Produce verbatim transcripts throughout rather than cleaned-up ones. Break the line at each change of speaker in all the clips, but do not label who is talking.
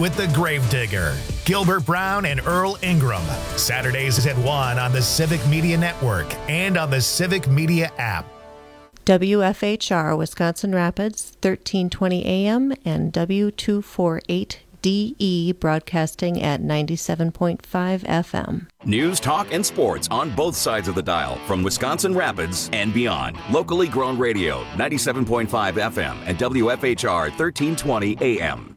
with the Gravedigger, Gilbert Brown and Earl Ingram. Saturdays at one on the Civic Media Network and on the Civic Media app.
W F H R Wisconsin Rapids, thirteen twenty A M and W two forty-eight D E broadcasting at ninety-seven point five F M.
News, talk, and sports on both sides of the dial from Wisconsin Rapids and beyond. Locally grown radio, ninety-seven point five F M and W F H R thirteen twenty A M.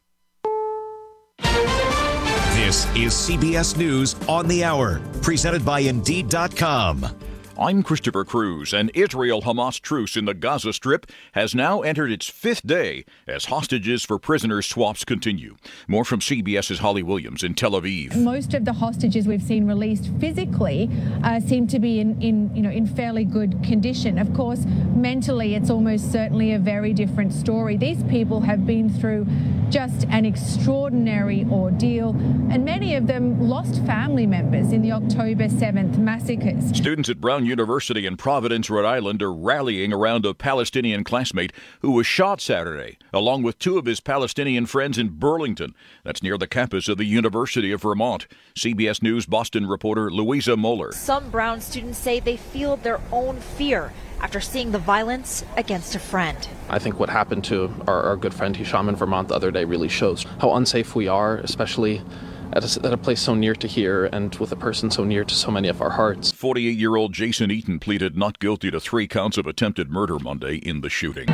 This is C B S News on the Hour, presented by Indeed dot com.
I'm Christopher Cruz. An Israel-Hamas truce in the Gaza Strip has now entered its fifth day as hostages for prisoner swaps continue. More from CBS's Holly Williams in Tel Aviv.
Most of the hostages we've seen released physically uh, seem to be in, in, you know, in fairly good condition. Of course, mentally, it's almost certainly a very different story. These people have been through just an extraordinary ordeal, and many of them lost family members in the October seventh massacres.
Students at Brown University in Providence, Rhode Island are rallying around a Palestinian classmate who was shot Saturday, along with two of his Palestinian friends in Burlington. That's near the campus of the University of Vermont. C B S News Boston reporter Louisa Moeller.
Some Brown students say they feel their own fear after seeing the violence against a friend.
I think what happened to our, our good friend Hisham in Vermont the other day really shows how unsafe we are, especially At a, at a place so near to here and with a person so near to so many of our hearts.
forty-eight-year-old Jason Eaton pleaded not guilty to three counts of attempted murder Monday in the shooting.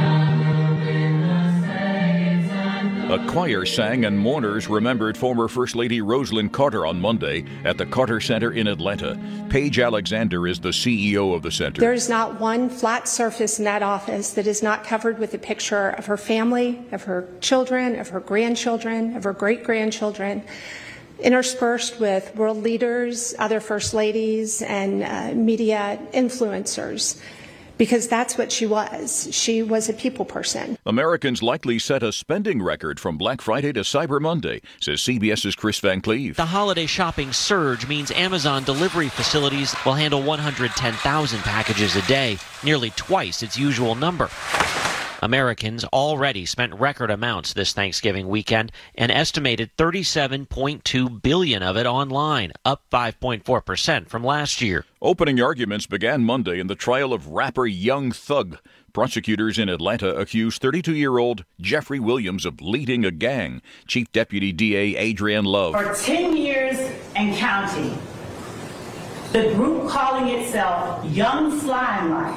A choir sang and mourners remembered former First Lady Rosalynn Carter on Monday at the Carter Center in Atlanta. Paige Alexander is the C E O of the center.
There is not one flat surface in that office that is not covered with a picture of her family, of her children, of her grandchildren, of her great-grandchildren, interspersed with world leaders, other first ladies, and uh, media influencers, because that's what she was. She was a people person.
Americans likely set a spending record from Black Friday to Cyber Monday, says CBS's Chris Van Cleve.
The holiday shopping surge means Amazon delivery facilities will handle one hundred ten thousand packages a day, nearly twice its usual number. Americans already spent record amounts this Thanksgiving weekend, an estimated thirty-seven point two billion dollars of it online, up five point four percent from last year.
Opening arguments began Monday in the trial of rapper Young Thug. Prosecutors in Atlanta accused thirty-two-year-old Jeffrey Williams of leading a gang. Chief Deputy D A Adrienne Love.
For ten years and counting, the group calling itself Young Slime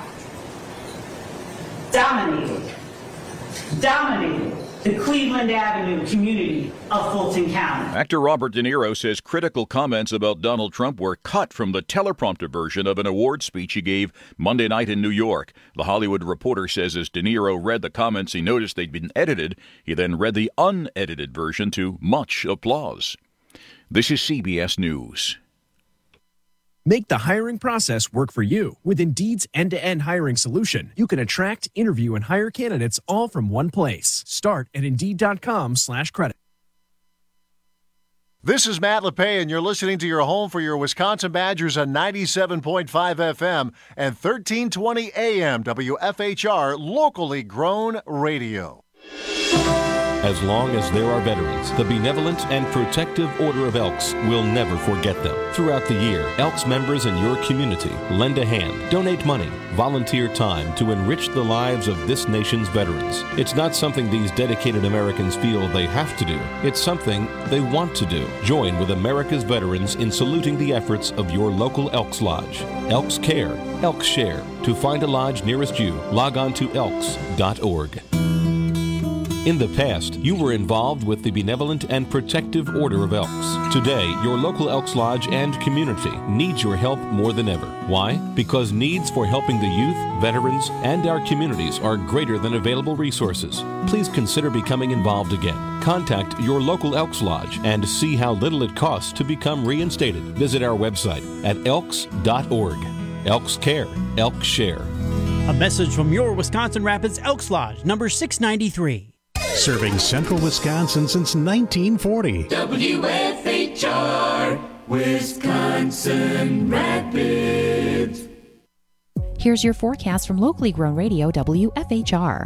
dominated, dominated the Cleveland Avenue community of Fulton County.
Actor Robert De Niro says critical comments about Donald Trump were cut from the teleprompter version of an award speech he gave Monday night in New York. The Hollywood Reporter says as De Niro read the comments, he noticed they'd been edited. He then read the unedited version to much applause. This is C B S News.
Make the hiring process work for you. With Indeed's end-to-end hiring solution, you can attract, interview, and hire candidates all from one place. Start at Indeed.com slash credit.
This is Matt LePay, and you're listening to your home for your Wisconsin Badgers on ninety-seven point five F M and thirteen twenty A M W F H R, locally grown radio.
As long as there are veterans, the Benevolent and Protective Order of Elks will never forget them. Throughout the year, Elks members in your community lend a hand, donate money, volunteer time to enrich the lives of this nation's veterans. It's not something these dedicated Americans feel they have to do. It's something they want to do. Join with America's veterans in saluting the efforts of your local Elks Lodge. Elks Care, Elks Share. To find a lodge nearest you, log on to elks dot org. In the past, you were involved with the Benevolent and Protective Order of Elks. Today, your local Elks Lodge and community needs your help more than ever. Why? Because needs for helping the youth, veterans, and our communities are greater than available resources. Please consider becoming involved again. Contact your local Elks Lodge and see how little it costs to become reinstated. Visit our website at elks dot org. Elks Care, Elks Share.
A message from your Wisconsin Rapids Elks Lodge, number six ninety-three.
Serving central Wisconsin since nineteen forty.
W F H R, Wisconsin Rapids.
Here's your forecast from locally grown radio W F H R.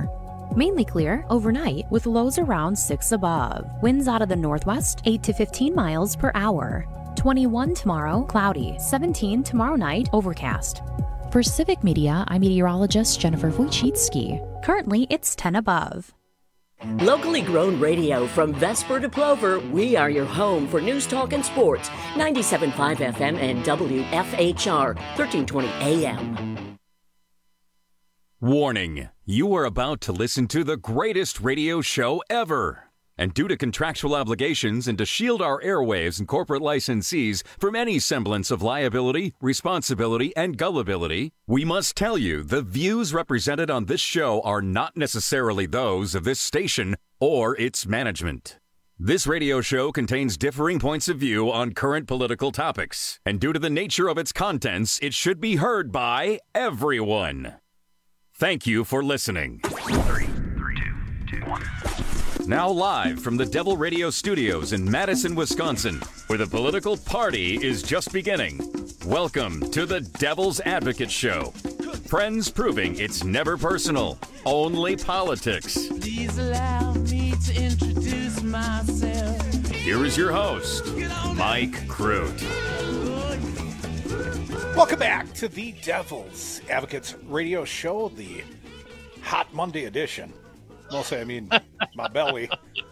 Mainly clear overnight with lows around six above. Winds out of the northwest, eight to fifteen miles per hour. twenty-one tomorrow, cloudy. seventeen tomorrow night, overcast. For Civic Media, I'm meteorologist Jennifer Wojcicki. Currently, it's ten above.
Locally grown radio from Vesper to Plover, we are your home for news, talk, and sports. ninety-seven point five F M and W F H R, thirteen twenty A M.
Warning, you are about to listen to the greatest radio show ever. And due to contractual obligations and to shield our airwaves and corporate licensees from any semblance of liability, responsibility, and gullibility, we must tell you the views represented on this show are not necessarily those of this station or its management. This radio show contains differing points of view on current political topics, and due to the nature of its contents, it should be heard by everyone. Thank you for listening. Three, three, two, two, one. Now live from the Devil Radio Studios in Madison, Wisconsin, where the political party is just beginning. Welcome to the Devil's Advocate Show. Friends proving it's never personal, only politics.
Please allow me to introduce myself.
Here is your host, Mike Crute.
Welcome back to the Devil's Advocates Radio Show, the Hot Monday edition. Mostly, I mean, my belly.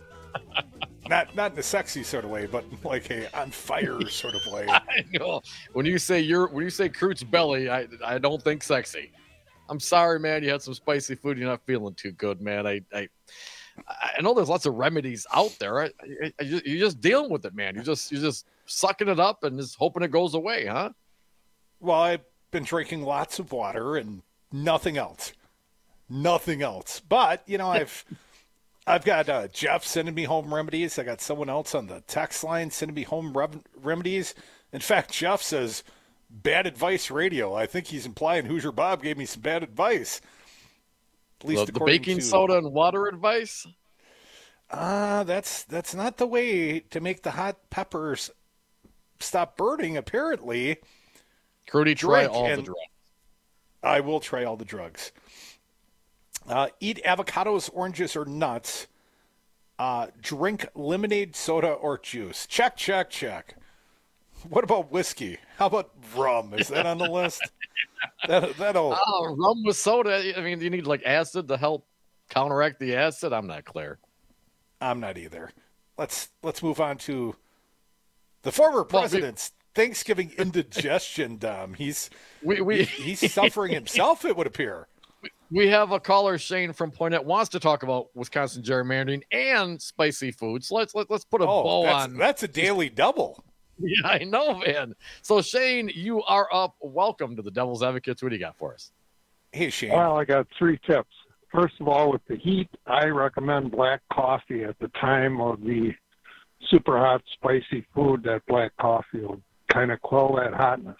Not not in a sexy sort of way, but like a on fire sort of way.
I know. When you say you're when you say Crute's belly, I I don't think sexy. I'm sorry, man. You had some spicy food. You're not feeling too good, man. I I, I know there's lots of remedies out there. I, I, I just, you're just dealing with it, man. You're just you're just sucking it up and just hoping it goes away, huh?
Well, I've been drinking lots of water and nothing else. Nothing else. But, you know, I've I've got uh, Jeff sending me home remedies. I got someone else on the text line sending me home re- remedies. In fact, Jeff says, bad advice radio. I think he's implying Hoosier Bob gave me some bad advice. At least
the, the baking to, soda and water advice?
Uh, that's, that's not the way to make the hot peppers stop burning, apparently.
Crudy, try all the drugs.
I will try all the drugs. Uh, eat avocados, oranges, or nuts. Uh, drink lemonade, soda, or juice. Check, check, check. What about whiskey? How about rum? Is that on the list? that, that'll...
Oh, rum with soda. I mean, you need like acid to help counteract the acid. I'm not clear.
I'm not either. Let's let's move on to the former president's well, we... Thanksgiving indigestion. Dom. He's
we, we...
He, he's suffering himself. It would appear.
We have a caller, Shane from Poinet, wants to talk about Wisconsin gerrymandering and spicy food. So let's let, let's put a
oh,
bow
that's,
on.
That's a daily double.
Yeah, I know, man. So Shane, you are up. Welcome to the Devil's Advocates. What do you got for us?
Hey, Shane.
Well, I got three tips. First of all, with the heat, I recommend black coffee at the time of the super hot, spicy food. That black coffee will kind of quell that hotness.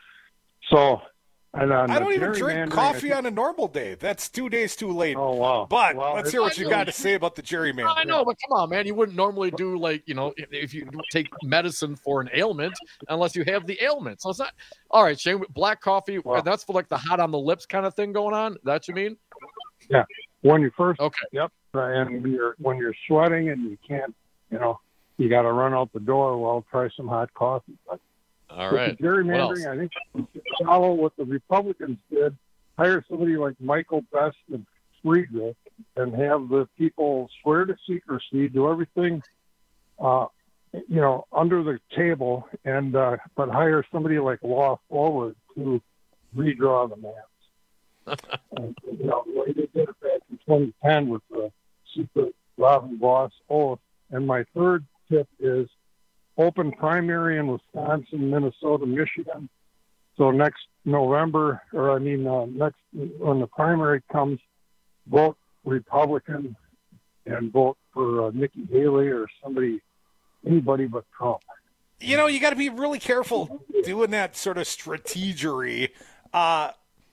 So. And
I don't even drink coffee on a normal day. That's two days too late.
Oh, wow.
But
well,
let's hear what you got to say about the gerrymandering.
I know, but come on, man. You wouldn't normally do, like, you know, if you take medicine for an ailment, unless you have the ailment. So it's not. All right, Shane, black coffee, wow. That's for like the hot on the lips kind of thing going on? That you mean?
Yeah. When you first,
okay.
Yep. And you're, when you're sweating and you can't, you know, you got to run out the door, well, try some hot coffee. But
all right.
The gerrymandering, I think, follow what the Republicans did. Hire somebody like Michael Best and Friedrich and have the people swear to secrecy, do everything, uh, you know, under the table, and uh, but hire somebody like Law Forward to redraw the maps. and, you know, the way they did it back in twenty ten with the secret Robin Voss oath. And my third tip is open primary in Wisconsin, Minnesota, Michigan. So next November, or I mean, uh, next when the primary comes, vote Republican and vote for uh, Nikki Haley or somebody, anybody but Trump.
You know, you got to be really careful doing that sort of strategery. Uh,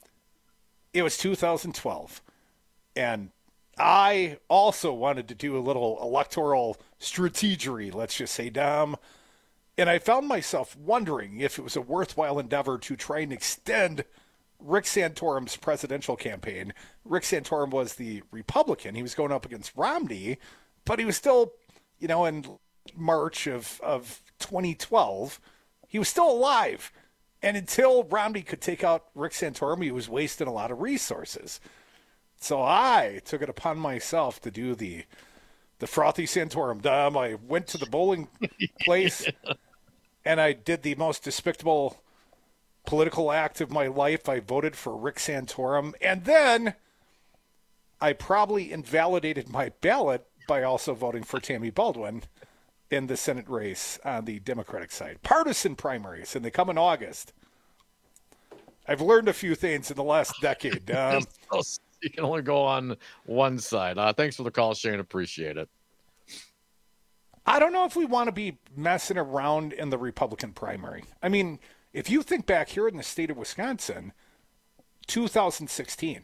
it was two thousand twelve, and I also wanted to do a little electoral strategery, let's just say, Dom. And I found myself wondering if it was a worthwhile endeavor to try and extend Rick Santorum's presidential campaign. Rick Santorum was the Republican. He was going up against Romney, but he was still, you know, in March of, of twenty twelve, he was still alive. And until Romney could take out Rick Santorum, he was wasting a lot of resources. So I took it upon myself to do the the frothy Santorum dumb. I went to the bowling place and I did the most despicable political act of my life. I voted for Rick Santorum, and then I probably invalidated my ballot by also voting for Tammy Baldwin in the Senate race on the Democratic side. Partisan primaries, and they come in August. I've learned a few things in the last decade. Um,
you can only go on one side. Uh, thanks for the call, Shane. Appreciate it.
I don't know if we want to be messing around in the Republican primary. I mean, if you think back here in the state of Wisconsin, two thousand sixteen,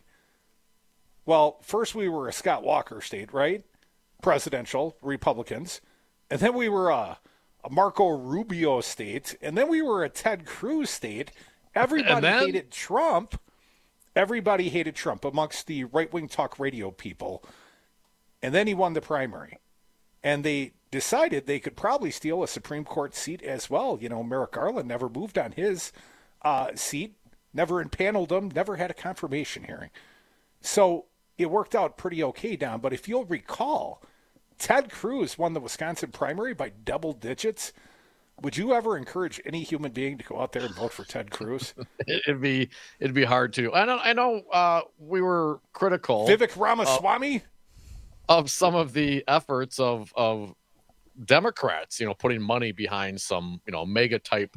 well, first we were a Scott Walker state, right? Presidential, Republicans. And then we were a, a Marco Rubio state. And then we were a Ted Cruz state. Everybody then... hated Trump. Everybody hated Trump amongst the right-wing talk radio people. And then he won the primary. And they decided they could probably steal a Supreme Court seat as well. You know, Merrick Garland never moved on his uh, seat, never impaneled him, never had a confirmation hearing. So it worked out pretty okay, Don. But if you'll recall, Ted Cruz won the Wisconsin primary by double digits. Would you ever encourage any human being to go out there and vote for Ted Cruz?
it'd be it'd be hard to. I know. I know. Uh, we were critical.
Vivek Ramaswamy.
Of, of some of the efforts of of Democrats, you know, putting money behind some, you know, mega type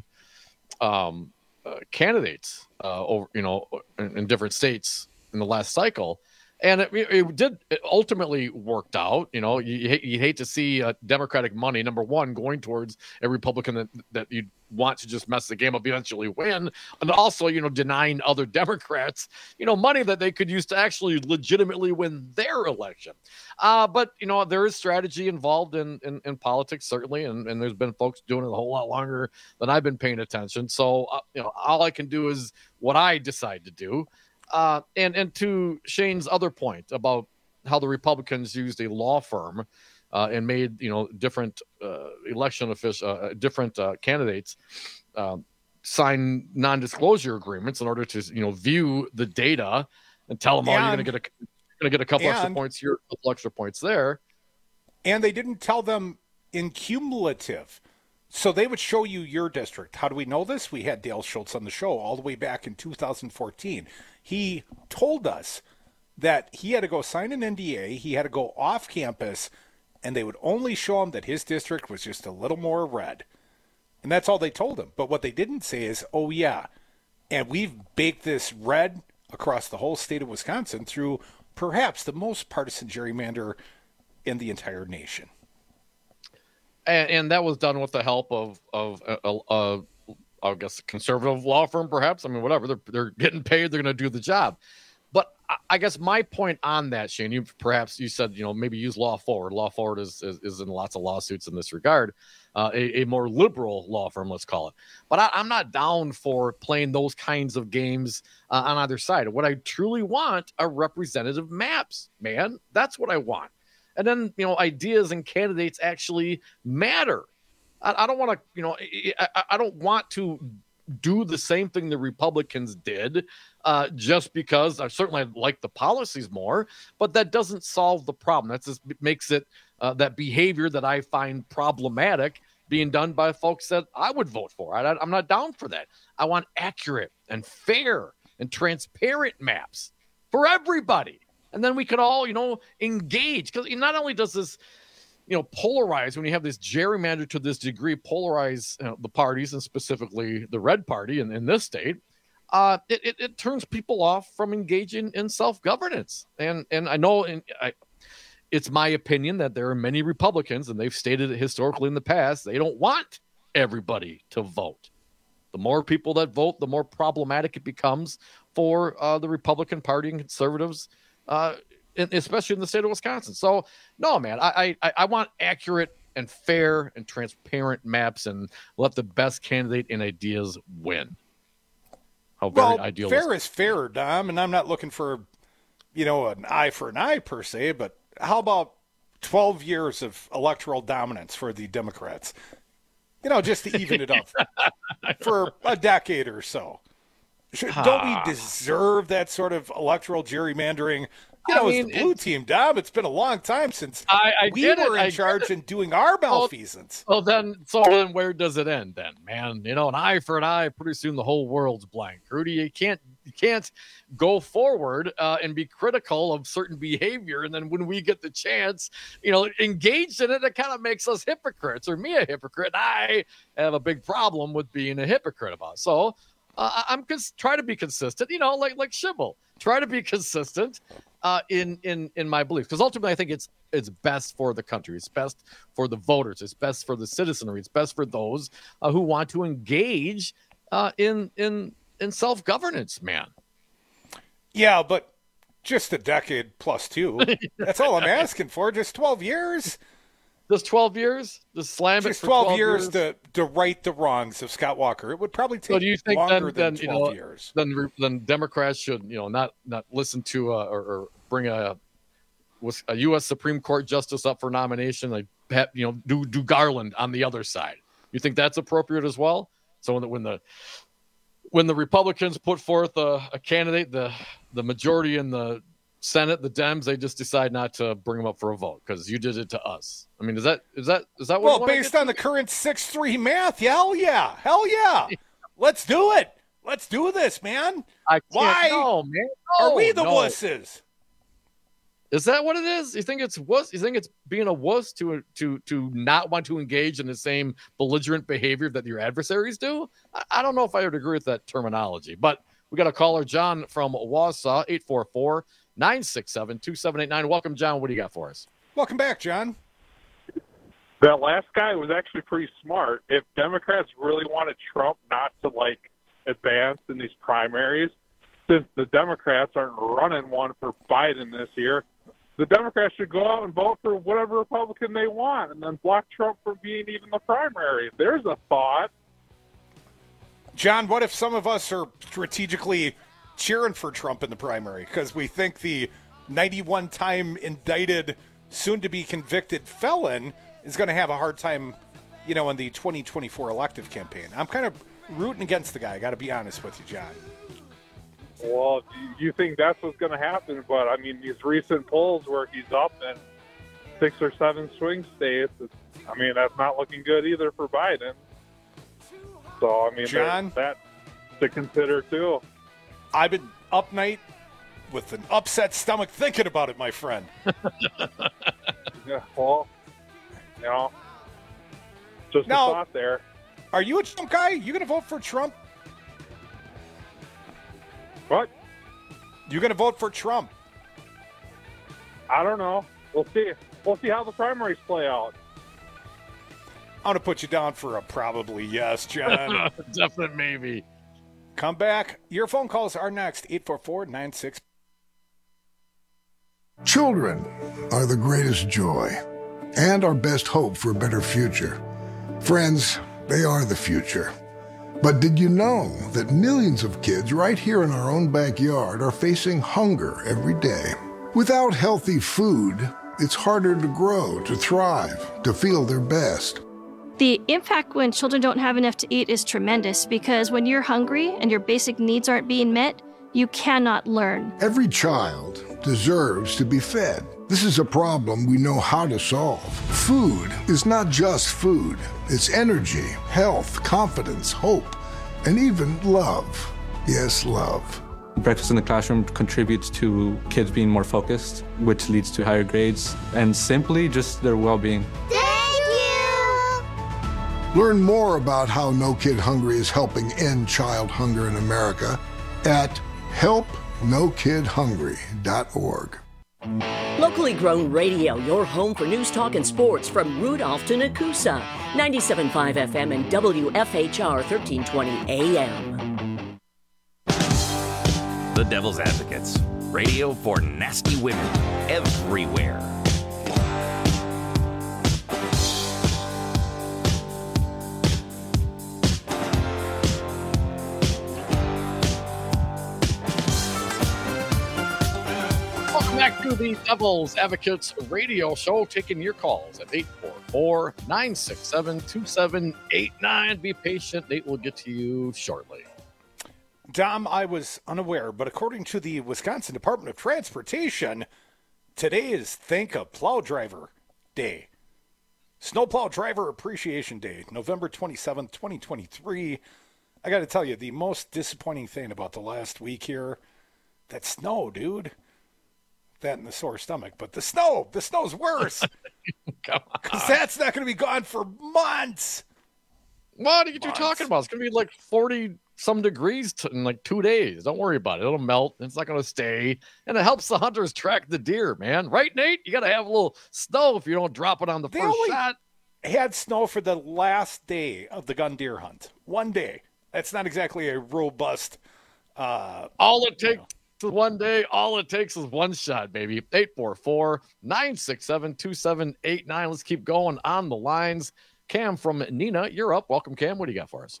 um, uh, candidates uh, over, you know, in, in different states in the last cycle. And it, it did, it ultimately worked out. You know, you, you hate to see uh, Democratic money, number one, going towards a Republican that, that you want to just mess the game up, eventually win. And also, you know, denying other Democrats, you know, money that they could use to actually legitimately win their election. Uh, but, you know, there is strategy involved in, in, in politics, certainly. And, and there's been folks doing it a whole lot longer than I've been paying attention. So, uh, you know, all I can do is what I decide to do. Uh, and, and to Shane's other point about how the Republicans used a law firm uh, and made, you know, different uh, election officials, uh, different uh, candidates uh, sign non-disclosure agreements in order to, you know, view the data and tell them, and, oh, you're going to get a, you're going to get a couple and, extra points here, a couple extra points there.
And they didn't tell them in cumulative. So they would show you your district. How do we know this? We had Dale Schultz on the show all the way back in two thousand fourteen. He told us that he had to go sign an N D A, he had to go off campus, and they would only show him that his district was just a little more red. And that's all they told him. But what they didn't say is, oh, yeah, and we've baked this red across the whole state of Wisconsin through perhaps the most partisan gerrymander in the entire nation.
And, and that was done with the help of, of uh, uh, I guess, a conservative law firm, perhaps. I mean, whatever. They're, they're getting paid. They're going to do the job. But I, I guess my point on that, Shane, you perhaps you said, you know, maybe use Law Forward. Law Forward is, is, is in lots of lawsuits in this regard. Uh, a, a more liberal law firm, let's call it. But I, I'm not down for playing those kinds of games uh, on either side. What I truly want are representative maps, man. That's what I want. And then, you know, ideas and candidates actually matter. I, I don't want to, you know, I, I don't want to do the same thing the Republicans did uh, just because I certainly like the policies more, but that doesn't solve the problem. That just makes it uh, that behavior that I find problematic being done by folks that I would vote for. I, I'm not down for that. I want accurate and fair and transparent maps for everybody. And then we could all, you know, engage. Because not only does this, you know, polarize, when you have this gerrymander to this degree, polarize you know, the parties and specifically the red party in, in this state, uh, it, it, it turns people off from engaging in self-governance. And and I know in, I, it's my opinion that there are many Republicans, and they've stated it historically in the past, they don't want everybody to vote. The more people that vote, the more problematic it becomes for uh, the Republican Party and conservatives, Uh, especially in the state of Wisconsin. So, no, man, I, I I want accurate and fair and transparent maps and let the best candidate and ideas win. how very
well,
idealistic.
fair is fair, Dom, and I'm not looking for, you know, an eye for an eye per se, but how about twelve years of electoral dominance for the Democrats? You know, just to even it up for a decade or so. Should, don't we deserve that sort of electoral gerrymandering? You know,
I
as
mean,
the blue team, Dom, it's been a long time since
I, I
we
get
were
it,
in
I
charge
get it.
and doing our malfeasance.
Well, then, so then where does it end then, man? You know, an eye for an eye, pretty soon the whole world's blank. Rudy, you can't you can't go forward uh, and be critical of certain behavior, and then when we get the chance, you know, engaged in it, it kind of makes us hypocrites, or me a hypocrite. I have a big problem with being a hypocrite about it. So uh, I'm just try to be consistent, you know, like like Schibel. Try to be consistent uh, in in in my beliefs, because ultimately I think it's it's best for the country, it's best for the voters, it's best for the citizenry, it's best for those uh, who want to engage uh, in in in self governance, man.
Yeah, but just a decade plus two. That's all I'm asking for. Just twelve years.
Just twelve years? Just slam it
Just
for
twelve,
twelve
years,
years?
to to right the wrongs of Scott Walker. It would probably take
So do you think
longer
then,
than
then you
twelve
know,
years.
then then Democrats should, you know, not not listen to uh, or, or bring a was a U S Supreme Court justice up for nomination, like have, you know, do do Garland on the other side? You think that's appropriate as well? So when the when the when the Republicans put forth a, a candidate, the the majority in the Senate, the Dems, they just decide not to bring them up for a vote because you did it to us. I mean, is that is that is that what?
Well,
you wanna
based
get
on the current six three math, hell yeah, hell yeah, let's do it. Let's do this, man.
I can't,
Why
no, man.
are
No,
we the
no.
wusses?
Is that what it is? You think it's wuss? You think it's being a wuss to to to not want to engage in the same belligerent behavior that your adversaries do? I, I don't know if I would agree with that terminology. But we got a caller, John from Wausau, eight four four, nine six seven, two seven eight nine. Welcome, John. What do you got for us?
Welcome back, John.
That last guy was actually pretty smart. If Democrats really wanted Trump not to, like, advance in these primaries, since the Democrats aren't running one for Biden this year, the Democrats should go out and vote for whatever Republican they want and then block Trump from being even the primary. There's a thought.
John, what if some of us are strategically cheering for Trump in the primary because we think the ninety-one time indicted, soon-to-be convicted felon is going to have a hard time, you know, in the twenty twenty-four elective campaign? I'm kind of rooting against the guy. I got to be honest with you, John.
Well, you think that's what's going to happen, but, I mean, these recent polls where he's up in six or seven swing states, it's, I mean, that's not looking good either for Biden. So, I mean,
John,
there's that to consider, too.
I've been up night with an upset stomach thinking about it, my friend.
Yeah, well, you know, just
now,
a thought there.
Are you a Trump guy? You going to vote for Trump?
What?
You going to vote for Trump?
I don't know. We'll see. We'll see how the primaries play out.
I'm going to put you down for a probably yes, John.
Definite maybe.
Come back. Your phone calls are next. eight four four, nine six.
Children are the greatest joy and our best hope for a better future. Friends, they are the future. But did you know that millions of kids right here in our own backyard are facing hunger every day? Without healthy food, it's harder to grow, to thrive, to feel their best.
The impact when children don't have enough to eat is tremendous because when you're hungry and your basic needs aren't being met, you cannot learn.
Every child deserves to be fed. This is a problem we know how to solve. Food is not just food. It's energy, health, confidence, hope, and even love. Yes, love.
Breakfast in the classroom contributes to kids being more focused, which leads to higher grades, and simply just their well-being.
Learn more about how No Kid Hungry is helping end child hunger in America at help no kid hungry dot org.
Locally grown radio, your home for news, talk, and sports from Rudolph to Nakusa. ninety-seven point five F M and W F H R thirteen twenty A M.
The Devil's Advocates. Radio for nasty women everywhere.
to the Devil's Advocates radio show, taking your calls at eight four four, nine six seven, two seven eight nine. Be patient. Nate will get to you shortly.
Dom, I was unaware, but according to the Wisconsin Department of Transportation, today is Thank a Plow Driver Day. Snowplow Driver Appreciation Day, November twenty-seventh, twenty twenty-three. I got to tell you, the most disappointing thing about the last week here, that snow, dude. That and the sore stomach, but the snow, the snow's worse. Because that's not going to be gone for months.
What are you months. talking about? It's going to be like forty some degrees t- in like two days. Don't worry about it. It'll melt. It's not going to stay. And it helps the hunters track the deer, man. Right, Nate? You got to have a little snow if you don't drop it on the
they
first
only
shot.
Had snow for the last day of the gun deer hunt. One day. That's not exactly a robust. Uh,
all it takes is one day. All it takes is one shot, baby. eight four four, nine six seven, two seven eight nine. Let's keep going on the lines. Cam from Nina, you're up. Welcome, Cam. What do you got for us?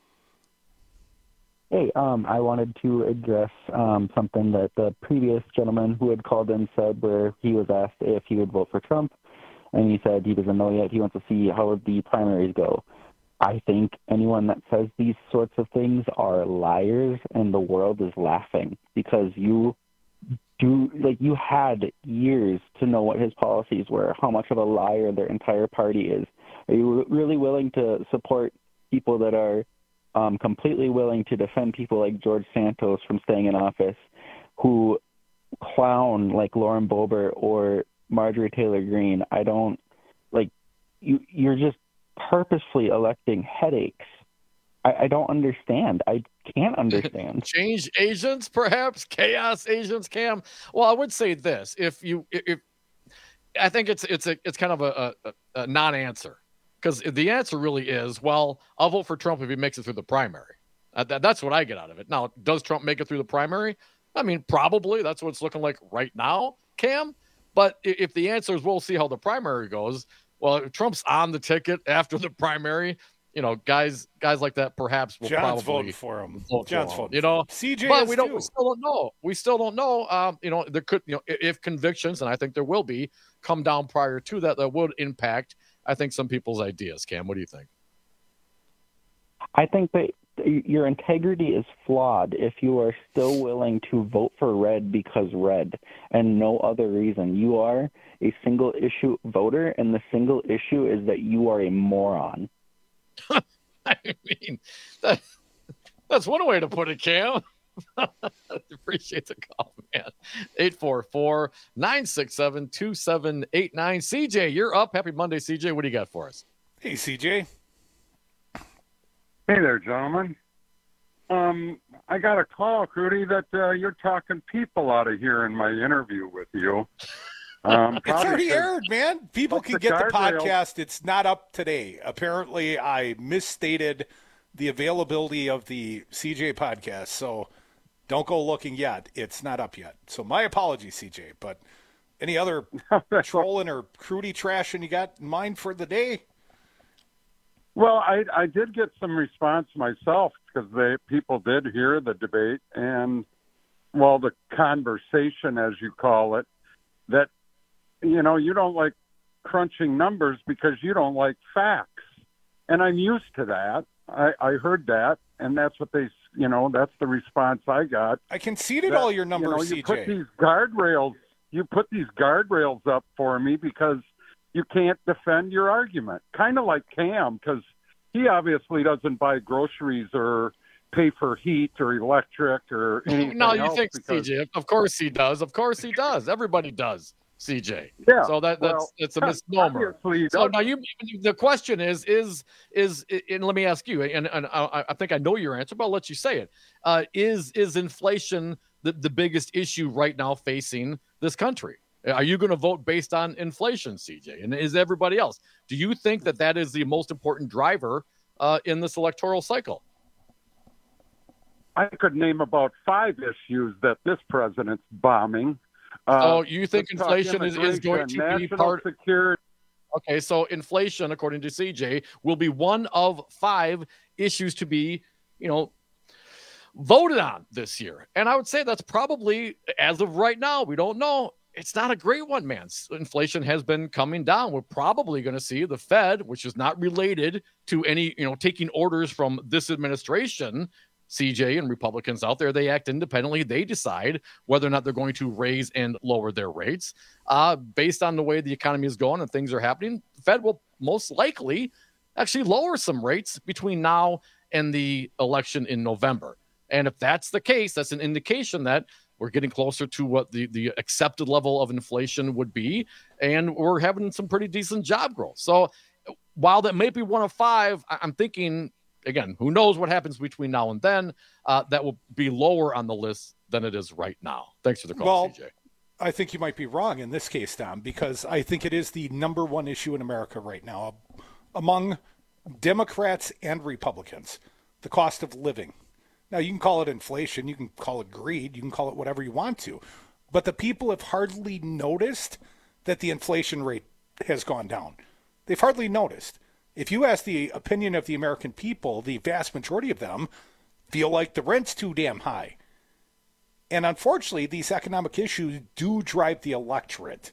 Hey, um, I wanted to address um, something that the previous gentleman who had called in said, where he was asked if he would vote for Trump, and he said he doesn't know yet. He wants to see how the primaries go. I think anyone that says these sorts of things are liars, and the world is laughing, because you do like you had years to know what his policies were, how much of a liar their entire party is. Are you really willing to support people that are Um, completely willing to defend people like George Santos from staying in office, who clown like Lauren Boebert or Marjorie Taylor Greene? I don't like you. You're just purposefully electing headaches. I, I don't understand. I can't understand.
Change agents, perhaps chaos agents. Cam. Well, I would say this: if you, if I think it's it's a it's kind of a, a, a non-answer. Because the answer really is, well, I'll vote for Trump if he makes it through the primary. Uh, that, that's what I get out of it. Now, does Trump make it through the primary? I mean, probably. That's what it's looking like right now, Cam. But if the answer is we'll see how the primary goes, well, if Trump's on the ticket after the primary, you know, guys guys like that perhaps will
John's
probably
voting for him.
Vote
John's
for him,
voting
you know.
C J
but
is
we don't.
too.
We still don't know. We still don't know. Um, you know, there could, you know, if convictions, and I think there will be, come down prior to that, that would impact, I think, some people's ideas. Cam, what do you think?
I think that your integrity is flawed if you are still willing to vote for red because red and no other reason. You are a single issue voter, and the single issue is that you are a moron.
I mean, that, that's one way to put it, Cam. Appreciate the call, man. eight four four, nine six seven, two seven eight nine. C J, you're up. Happy Monday, C J. What do you got for us?
Hey, C J.
Hey there, gentlemen. Um, I got a call, Crudy, that uh, you're talking people out of here in my interview with you. Um,
it's already aired, man. People can get the podcast.
Rail.
It's not up today. Apparently, I misstated the availability of the C J podcast, so don't go looking yet. It's not up yet. So my apologies, C J. But any other trolling or Crudy trashing you got in mind for the day?
Well, I, I did get some response myself because they people did hear the debate and, well, the conversation, as you call it, that, you know, you don't like crunching numbers because you don't like facts. And I'm used to that. I, I heard that, and that's what they, you know, that's the response I got.
I conceded
that,
all your numbers,
you know,
C J.
You put these guardrails, you put these guardrails up for me because you can't defend your argument. Kind of like Cam, because he obviously doesn't buy groceries or pay for heat or electric or anything
No, you
else
think
because,
C J? Of course he does. Of course he does. Everybody does, C J.
Yeah.
So that that's
well,
it's a misnomer. So now you, the question is, is is and let me ask you, and, and I, I think I know your answer, but I'll let you say it. Uh, is is inflation the, the biggest issue right now facing this country? Are you going to vote based on inflation, C J? And is everybody else? Do you think that that is the most important driver uh, in this electoral cycle?
I could name about five issues that this president's bombing.
Uh,
uh,
so you think inflation is, is going to be part
of security?
Okay, so inflation, according to C J, will be one of five issues to be, you know, voted on this year. And I would say that's probably, as of right now, we don't know, it's not a great one, man. Inflation has been coming down. We're probably going to see the Fed, which is not related to any, you know, taking orders from this administration, C J and Republicans out there, they act independently. They decide whether or not they're going to raise and lower their rates. Uh, based on the way the economy is going and things are happening, the Fed will most likely actually lower some rates between now and the election in November. And if that's the case, that's an indication that we're getting closer to what the, the accepted level of inflation would be, and we're having some pretty decent job growth. So while that may be one of five, I'm thinking, again, who knows what happens between now and then, uh, that will be lower on the list than it is right now. Thanks for the call,
well,
C J.
I think you might be wrong in this case, Tom, because I think it is the number one issue in America right now among Democrats and Republicans, the cost of living. Now, you can call it inflation, you can call it greed, you can call it whatever you want to, but the people have hardly noticed that the inflation rate has gone down. They've hardly noticed. If you ask the opinion of the American people, the vast majority of them feel like the rent's too damn high. And unfortunately, these economic issues do drive the electorate.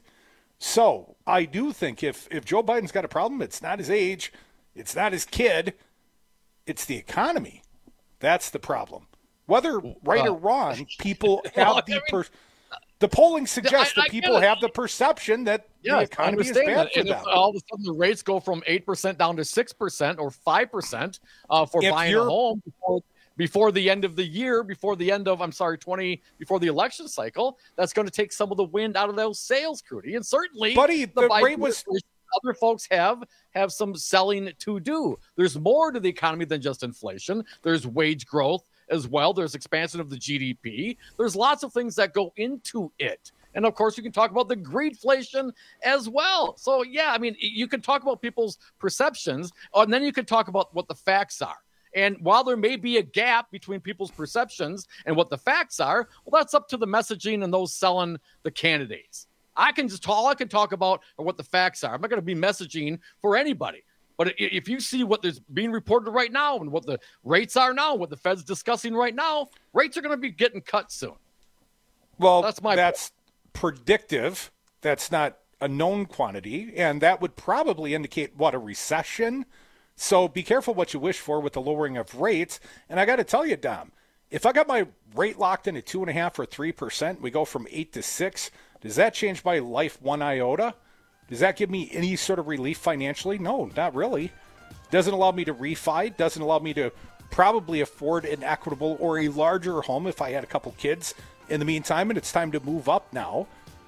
So I do think if, if Joe Biden's got a problem, it's not his age, it's not his kid, it's the economy. That's the problem. Whether right uh, or wrong, people have well, the per- the polling suggests I, I that people have the perception that yeah, the economy is bad
that.
for
and
them.
If all of a sudden the rates go from eight percent down to six percent or five percent uh, for if buying a home before, before the end of the year, before the end of, I'm sorry, twenty, before the election cycle, that's going to take some of the wind out of those sales, Crudy. And certainly,
Buddy, the, the rate was...
other folks have have some selling to do. There's more to the economy than just inflation. There's wage growth as well. There's expansion of the G D P. There's lots of things that go into it. And of course, you can talk about the greedflation as well. So yeah, I mean, you can talk about people's perceptions, and then you can talk about what the facts are. And while there may be a gap between people's perceptions and what the facts are, well, that's up to the messaging and those selling the candidates. I can just all I can talk about are what the facts are. I'm not going to be messaging for anybody. But if you see what is being reported right now and what the rates are now, what the Fed's discussing right now, rates are going to be getting cut soon.
Well, that's my that's point. Predictive. That's not a known quantity, and that would probably indicate what a recession. So be careful what you wish for with the lowering of rates. And I got to tell you, Dom, if I got my rate locked in at two and a half or three percent, we go from eight to six. Does that change my life one iota? Does that give me any sort of relief financially? No, not really. Doesn't allow me to refi. Doesn't allow me to probably afford an equitable or a larger home if I had a couple kids in the meantime, and it's time to move up now.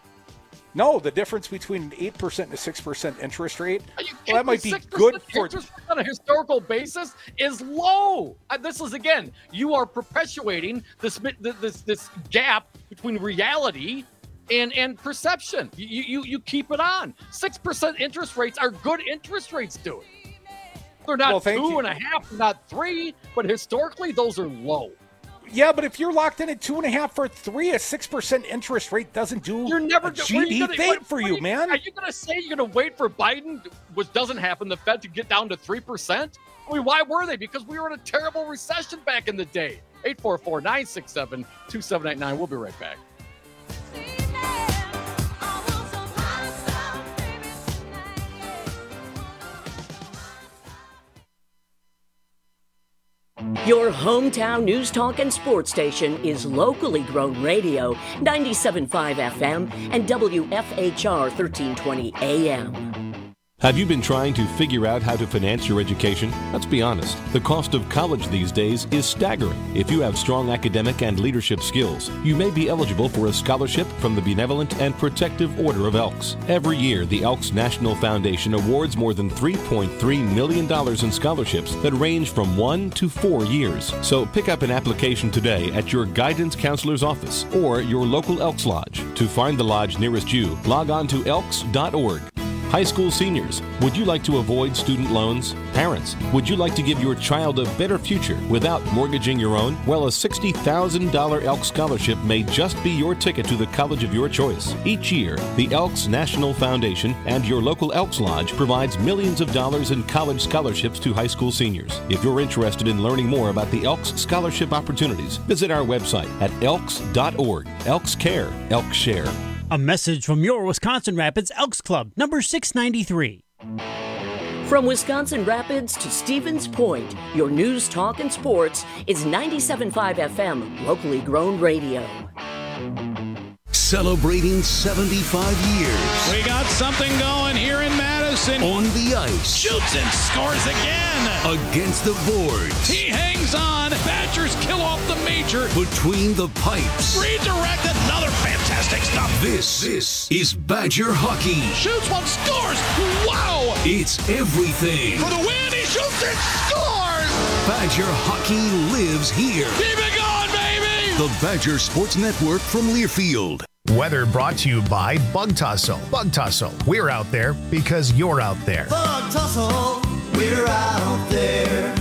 No, the difference between an eight percent and a six percent interest rate, well, that might be good for...
on a historical basis is low. This is, again, you are perpetuating this this, this gap between reality and and perception. You you you keep it on. Six percent interest rates are good interest rates, dude. They're not well, two you. and a half, not three, but historically those are low.
Yeah, but if you're locked in at two and a half for three, a six percent interest rate doesn't do you're never, a G D gonna, thing what, for you,
you,
man.
Are you going to say you're going to wait for Biden, which doesn't happen, the Fed to get down to three percent? I mean, why were they? Because we were in a terrible recession back in the day. eight four four, nine six seven, two seven eight nine. We'll be right back.
Your hometown news talk and sports station is locally grown radio, ninety-seven point five F M and W F H R thirteen twenty A M.
Have you been trying to figure out how to finance your education? Let's be honest, the cost of college these days is staggering. If you have strong academic and leadership skills, you may be eligible for a scholarship from the Benevolent and Protective Order of Elks. Every year, the Elks National Foundation awards more than three point three million dollars in scholarships that range from one to four years. So pick up an application today at your guidance counselor's office or your local Elks Lodge. To find the lodge nearest you, log on to elks dot org. High school seniors, would you like to avoid student loans? Parents, would you like to give your child a better future without mortgaging your own? Well, a sixty thousand dollars Elks Scholarship may just be your ticket to the college of your choice. Each year, the Elks National Foundation and your local Elks Lodge provides millions of dollars in college scholarships to high school seniors. If you're interested in learning more about the Elks Scholarship opportunities, visit our website at elks dot org. Elks Care, Elks Share.
A message from your Wisconsin Rapids Elks Club, number six ninety-three.
From Wisconsin Rapids to Stevens Point, your news, talk, and sports is ninety-seven point five F M, locally grown radio.
Celebrating seventy-five years.
We got something going here in Madison.
On the ice.
Shoots and scores again.
Against the boards.
He hangs on. Badgers kill off the major.
Between the pipes.
Redirect, another fantastic stop.
This, this is Badger hockey.
Shoots one, scores. Wow.
It's everything.
For the win, he shoots and scores.
Badger hockey lives here.
Keep it going, baby.
The Badger Sports Network from Learfield.
Weather brought to you by Bug Tussle. Bug Tussle, we're out there because you're out there.
Bug Tussle, we're out there.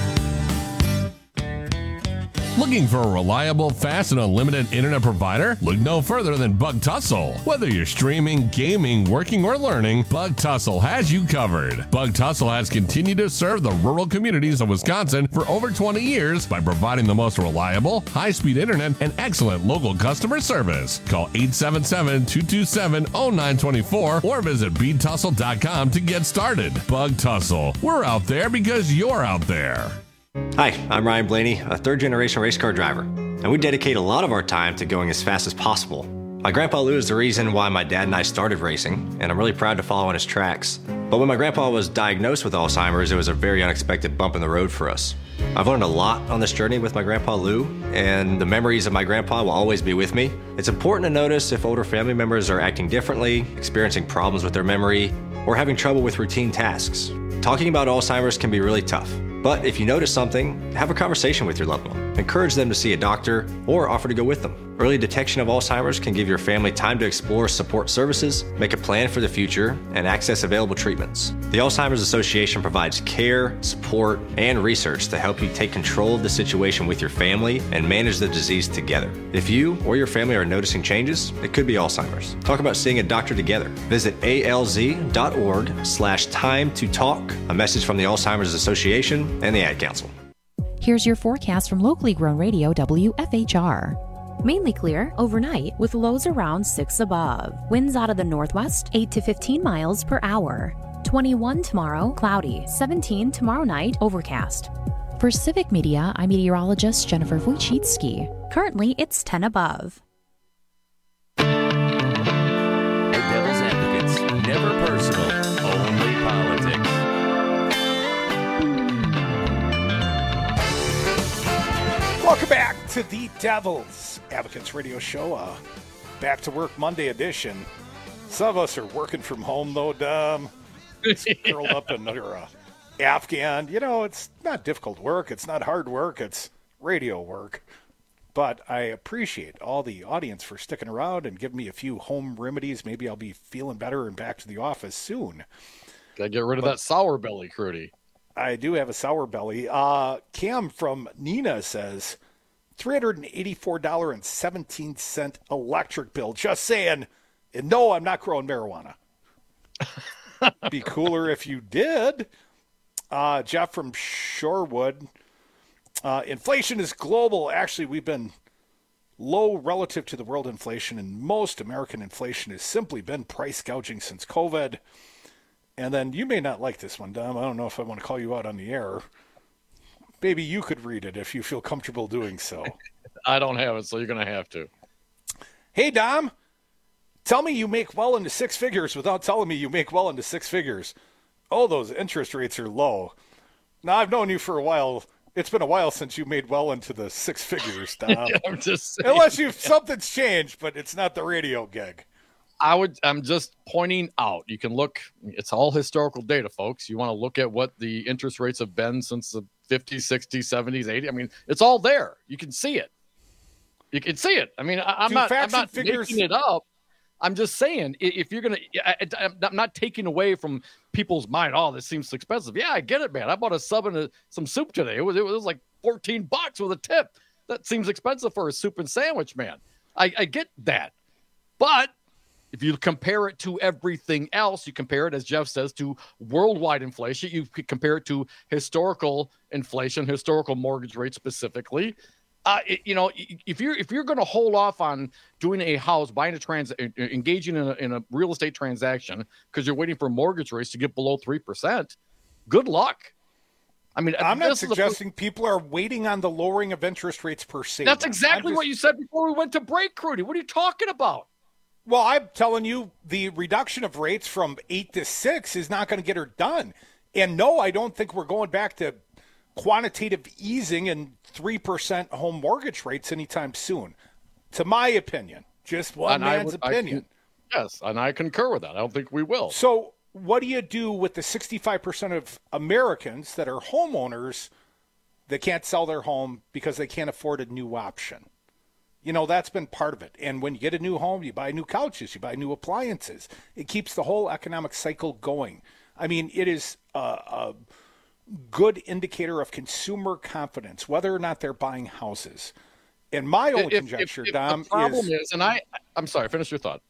Looking for a reliable, fast, and unlimited internet provider? Look no further than Bug Tussle. Whether you're streaming, gaming, working, or learning, Bug Tussle has you covered. Bug Tussle has continued to serve the rural communities of Wisconsin for over twenty years by providing the most reliable, high-speed internet and excellent local customer service. Call eight seven seven, two two seven, zero nine two four or visit bead tussle dot com to get started. Bug Tussle. We're out there because you're out there.
Hi, I'm Ryan Blaney, a third-generation race car driver, and we dedicate a lot of our time to going as fast as possible. My grandpa Lou is the reason why my dad and I started racing, and I'm really proud to follow in his tracks. But when my grandpa was diagnosed with Alzheimer's, it was a very unexpected bump in the road for us. I've learned a lot on this journey with my grandpa Lou, and the memories of my grandpa will always be with me. It's important to notice if older family members are acting differently, experiencing problems with their memory, or having trouble with routine tasks. Talking about Alzheimer's can be really tough. But if you notice something, have a conversation with your loved one. Encourage them to see a doctor or offer to go with them. Early detection of Alzheimer's can give your family time to explore support services, make a plan for the future, and access available treatments. The Alzheimer's Association provides care, support, and research to help you take control of the situation with your family and manage the disease together. If you or your family are noticing changes, it could be Alzheimer's. Talk about seeing a doctor together. Visit alz.org slash time to talk. A message from the Alzheimer's Association and the Ad Council.
Here's your forecast from locally grown radio W F H R. Mainly clear overnight with lows around six above. Winds out of the northwest, eight to fifteen miles per hour. twenty-one tomorrow, cloudy. seventeen tomorrow night, overcast. For Civic Media, I'm meteorologist Jennifer Wojcicki. Currently, it's ten above.
The Devil's Advocates, never personal, only politics.
Welcome back to the Devil's Advocates Radio Show, uh, back to work Monday edition. Some of us are working from home, though, Dom. It's curled up under a Afghan. You know, it's not difficult work. It's not hard work. It's radio work. But I appreciate all the audience for sticking around and giving me a few home remedies. Maybe I'll be feeling better and back to the office soon.
Gotta get rid of
But
that sour belly, Crudy.
I do have a sour belly. Uh, Cam from Nina says, three hundred eighty-four dollars and seventeen cents electric bill. Just saying. And no, I'm not growing marijuana. Be cooler if you did. Uh, Jeff from Shorewood. Uh, inflation is global. Actually, we've been low relative to the world inflation, and most American inflation has simply been price gouging since COVID. And then you may not like this one, Dom. I don't know if I want to call you out on the air. Maybe you could read it if you feel comfortable doing so.
I don't have it, so you're going to have to.
Hey, Dom, tell me you make well into six figures without telling me you make well into six figures. Oh, those interest rates are low. Now, I've known you for a while. It's been a while since you made well into the six figures, Dom.
Yeah, I'm just saying,
Unless you've something's changed, but it's not the radio gig.
I would, I'm just pointing out, you can look, it's all historical data, folks. You want to look at what the interest rates have been since the fifties, sixties, seventies, eighties. I mean, it's all there. You can see it. You can see it. I mean, I, I'm, not, I'm not
figures...
making it up. I'm just saying, if you're going to, I'm not taking away from people's mind, oh, this seems expensive. Yeah, I get it, man. I bought a sub and a, some soup today. It was, it was like fourteen bucks with a tip. That seems expensive for a soup and sandwich, man. I, I get that. But if you compare it to everything else, you compare it, as Jeff says, to worldwide inflation. You compare it to historical inflation, historical mortgage rates specifically. Uh, it, you know, if you're if you're going to hold off on doing a house, buying a trans, engaging in a, in a real estate transaction because you're waiting for mortgage rates to get below three percent, good luck. I mean,
I'm not suggesting a, people are waiting on the lowering of interest rates per se.
That's exactly
just,
what you said before we went to break, Crudy. What are you talking about?
Well, I'm telling you, the reduction of rates from eight to six is not going to get her done. And no, I don't think we're going back to quantitative easing and three percent home mortgage rates anytime soon. To my opinion, just one
and
man's
would,
opinion.
Can, yes, and I concur with that. I don't think we will.
So what do you do with the sixty-five percent of Americans that are homeowners that can't sell their home because they can't afford a new option? You know, that's been part of it. And when you get a new home, you buy new couches, you buy new appliances. It keeps the whole economic cycle going. I mean, it is a, a good indicator of consumer confidence, whether or not they're buying houses. And my only
if,
conjecture,
if, if
Dom,
the problem
is,
is, and I, I'm sorry, finish your thought.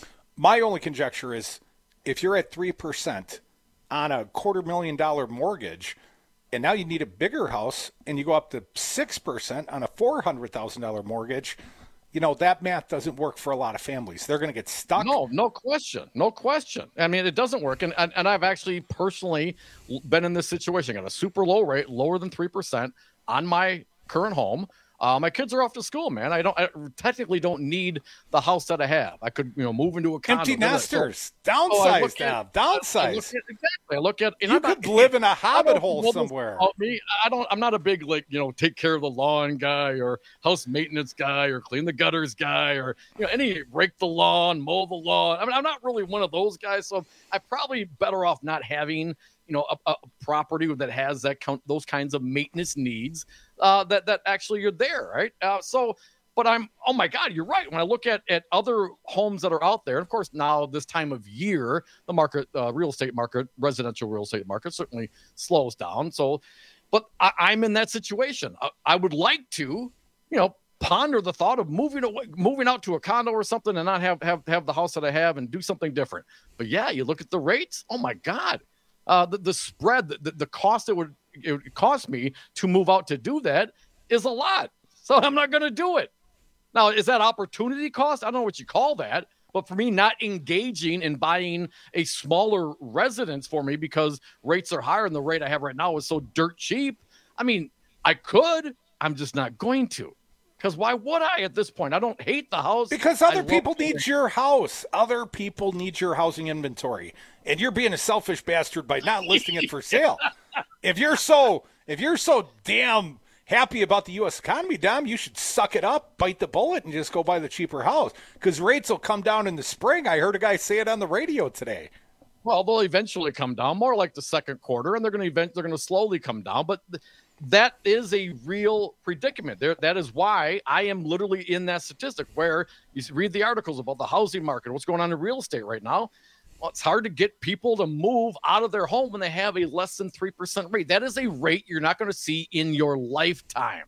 My only conjecture is if you're at three percent on a quarter million dollar mortgage, and now you need a bigger house, and you go up to six percent on a four hundred thousand dollars mortgage, you know, that math doesn't work for a lot of families. They're going to get stuck.
No, no question. No question. I mean, it doesn't work. And, and, and I've actually personally been in this situation. I got a super low rate, lower than three percent on my current home. Uh, my kids are off to school, man. I don't I technically don't need the house that I have. I could, you know, move into a condo.
Empty nesters.
So,
downsize
so
now. Downsize.
I look at, exactly. I look at.
You could not, live in a hobbit hole somewhere.
Me, I don't. I'm not a big like you know take care of the lawn guy or house maintenance guy or clean the gutters guy or you know any rake the lawn, mow the lawn. I mean, I'm not really one of those guys. So I'm probably better off not having you know a, a property that has that count those kinds of maintenance needs. Uh, that that actually you're there, right? Uh, so, but I'm, oh my God, you're right. When I look at, at other homes that are out there, and of course now this time of year, the market, uh, real estate market, residential real estate market certainly slows down. So, but I, I'm in that situation. I, I would like to, you know, ponder the thought of moving away, moving out to a condo or something, and not have have have the house that I have and do something different. But yeah, you look at the rates. Oh my God, uh, the the spread, the, the cost it would. It would cost me to move out to do that is a lot. So I'm not going to do it. Now, is that opportunity cost? I don't know what you call that. But for me, not engaging in buying a smaller residence for me because rates are higher and the rate I have right now is so dirt cheap. I mean, I could. I'm just not going to. Because why would I at this point? I don't hate the house.
Because other people need your house. Other people need your housing inventory. And you're being a selfish bastard by not listing it for sale. If you're so if you're so damn happy about the U S economy, Dom, you should suck it up, bite the bullet, and just go buy the cheaper house. Because rates will come down in the spring. I heard a guy say it on the radio today.
Well, they'll eventually come down, more like the second quarter, and they're going to event they're going to slowly come down. But th- that is a real predicament. There, that is why I am literally in that statistic where you read the articles about the housing market, what's going on in real estate right now. Well, it's hard to get people to move out of their home when they have a less than three percent rate. That is a rate you're not going to see in your lifetime.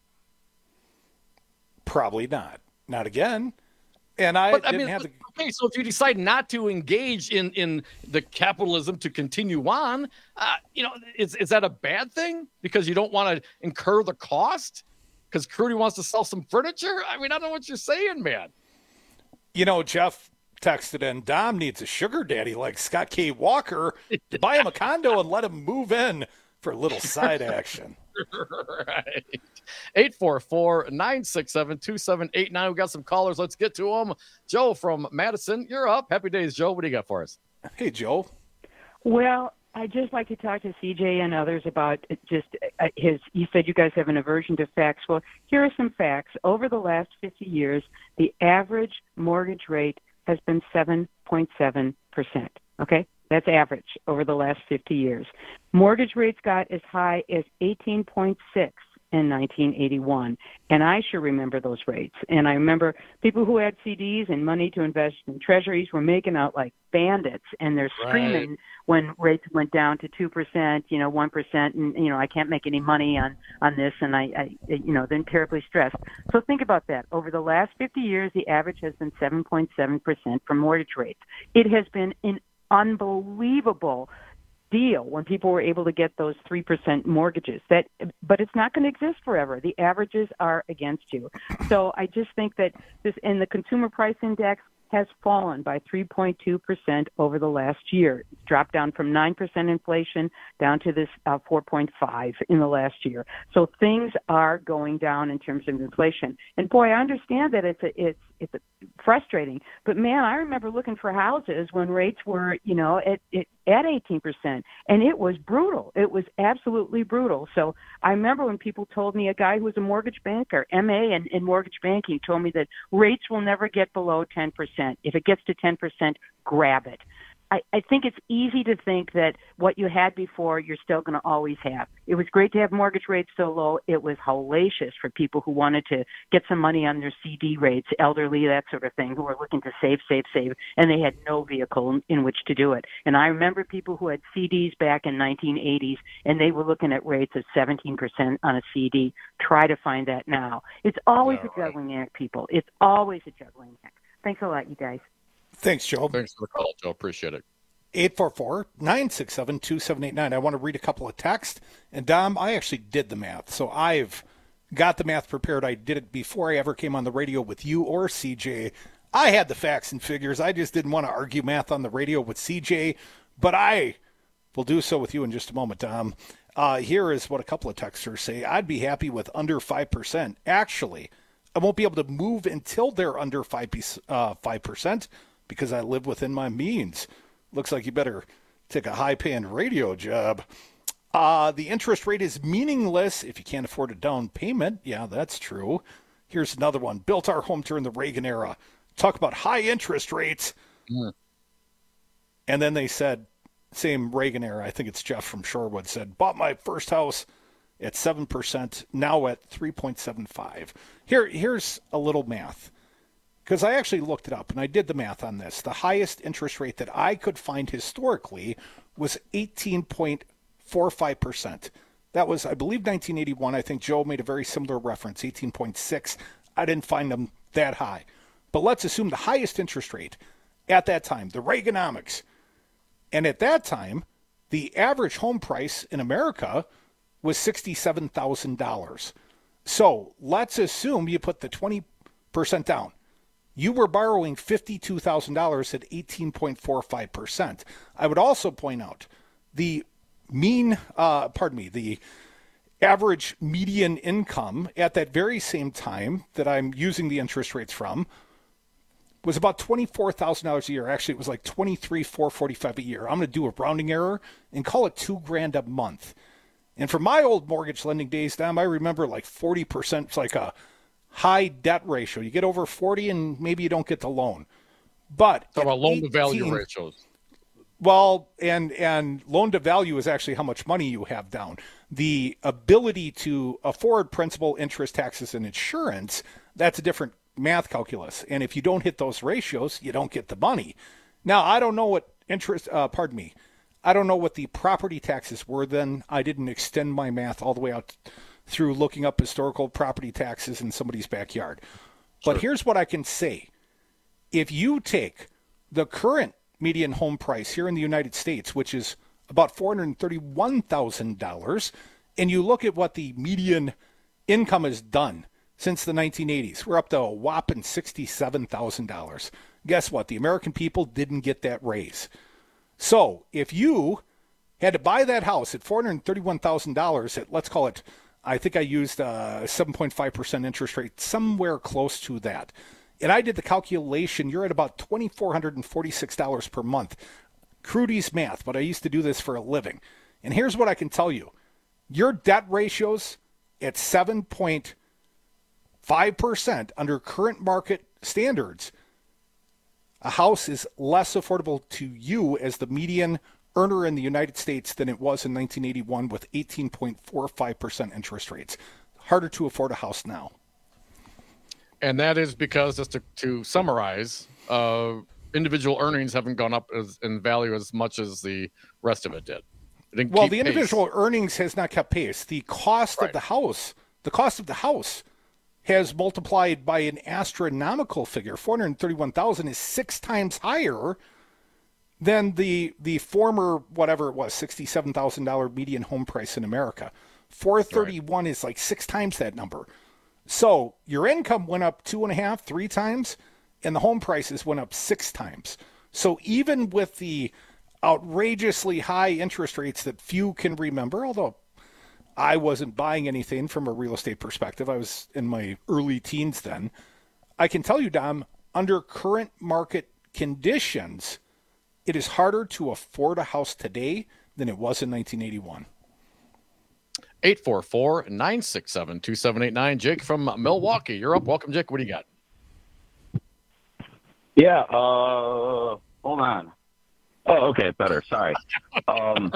Probably not. Not again. And I
but,
didn't
I mean,
have the...
Okay, so if you decide not to engage in, in the capitalism to continue on, uh, you know, is, is that a bad thing? Because you don't want to incur the cost? Because Crudy wants to sell some furniture? I mean, I don't know what you're saying, man.
You know, Jeff texted in, Dom needs a sugar daddy like Scott K. Walker to buy him a condo and let him move in for a little side action.
Right. eight four four, nine six seven, two seven eight nine. We got some callers. Let's get to them. Joe from Madison, you're up. Happy days, Joe. What do you got for us?
Hey, Joe.
Well, I'd just like to talk to C J and others about just his, you said you guys have an aversion to facts. Well, here are some facts. Over the last fifty years, the average mortgage rate has been seven point seven percent. Okay? That's average over the last fifty years. Mortgage rates got as high as eighteen point six in nineteen eighty-one, and I sure remember those rates. And I remember people who had C Ds and money to invest in treasuries were making out like bandits, and they're screaming right. when rates went down to two percent, you know, one percent, and, you know, I can't make any money on, on this, and I, I, you know, then terribly stressed. So think about that. Over the last fifty years, the average has been seven point seven percent for mortgage rates. It has been an unbelievable deal when people were able to get those three percent mortgages. That, but it's not going to exist forever. The averages are against you. So I just think that this, and the consumer price index has fallen by three point two percent over the last year. It's dropped down from nine percent inflation down to this uh, four point five in the last year. So things are going down in terms of inflation. And boy, I understand that it's a, it's it's a frustrating, but man, I remember looking for houses when rates were, you know, at at, at eighteen percent, and it was brutal. It was absolutely brutal. So I remember when people told me, a guy who was a mortgage banker, M A in, in mortgage banking, told me that rates will never get below ten percent. If it gets to ten percent, grab it. I, I think it's easy to think that what you had before, you're still going to always have. It was great to have mortgage rates so low. It was hellacious for people who wanted to get some money on their C D rates, elderly, that sort of thing, who were looking to save, save, save, and they had no vehicle in, in which to do it. And I remember people who had C Ds back in nineteen eighties, and they were looking at rates of seventeen percent on a C D. Try to find that now. It's always yeah, a juggling right. act, people. It's always a juggling act. Thanks a lot, you guys.
Thanks, Joe.
Thanks for the call, Joe. Appreciate it.
eight four four, nine six seven, two seven eight nine. I want to read a couple of texts. And, Dom, I actually did the math. So I've got the math prepared. I did it before I ever came on the radio with you or C J. I had the facts and figures. I just didn't want to argue math on the radio with C J. But I will do so with you in just a moment, Dom. Uh, here is what a couple of texters say. I'd be happy with under five percent. Actually, I won't be able to move until they're under five percent because I live within my means. Looks like you better take a high-paying radio job. Uh, the interest rate is meaningless if you can't afford a down payment. Yeah, that's true. Here's another one. Built our home during the Reagan era. Talk about high interest rates. Mm. And then they said, same Reagan era, I think it's Jeff from Shorewood said, bought my first house at seven percent, now at three point seven five. Here, here's a little math. Because I actually looked it up, and I did the math on this. The highest interest rate that I could find historically was eighteen point four five percent. That was, I believe, nineteen eighty-one. I think Joe made a very similar reference, eighteen point six. I didn't find them that high. But let's assume the highest interest rate at that time, the Reaganomics. And at that time, the average home price in America was sixty-seven thousand dollars. So let's assume you put the twenty percent down. You were borrowing fifty-two thousand dollars at eighteen point four five percent. I would also point out the mean, uh, pardon me, the average median income at that very same time that I'm using the interest rates from was about twenty-four thousand dollars a year. Actually, it was like twenty-three thousand four hundred forty-five dollars a year. I'm going to do a rounding error and call it two grand a month. And from my old mortgage lending days, Dom, I remember like forty percent. It's like a high debt ratio. You get over forty and maybe you don't get the loan. But
talk about loan to value ratios.
Well, and and loan to value is actually how much money you have down. The ability to afford principal, interest, taxes, and insurance, that's a different math calculus. And if you don't hit those ratios, you don't get the money. Now, I don't know what interest, uh, pardon me, I don't know what the property taxes were then. I didn't extend my math all the way out through looking up historical property taxes in somebody's backyard. But sure. Here's what I can say. If you take the current median home price here in the United States, which is about four hundred thirty-one thousand dollars, and you look at what the median income has done since the nineteen eighties, we're up to a whopping sixty-seven thousand dollars. Guess what? The American people didn't get that raise. So if you had to buy that house at four hundred thirty-one thousand dollars at, let's call it, I think I used a seven point five percent interest rate, somewhere close to that. And I did the calculation, you're at about two thousand four hundred forty-six dollars per month. Crudy's math, but I used to do this for a living. And here's what I can tell you. Your debt ratios at seven point five percent under current market standards, a house is less affordable to you as the median earner in the United States than it was in nineteen eighty-one with eighteen point four five percent interest rates. Harder to afford a house now.
And that is because, just to, to summarize, uh, individual earnings haven't gone up as, in value as much as the rest of it did. It
well, the individual pace. earnings has not kept pace. The cost right. of the house, the cost of the house has multiplied by an astronomical figure. four hundred thirty-one thousand dollars is six times higher than the the former, whatever it was, sixty-seven thousand dollars median home price in America. four thirty-one right. is like six times that number. So your income went up two and a half, three times, and the home prices went up six times. So even with the outrageously high interest rates that few can remember, although I wasn't buying anything from a real estate perspective, I was in my early teens then, I can tell you, Dom, under current market conditions, it is harder to afford a house today than it was in nineteen eighty-one.
eight four four, nine six seven, two seven eight nine. Jake from Milwaukee, you're up. Welcome, Jake. What do you got?
Yeah, uh, hold on. Oh, okay, better. Sorry. Um,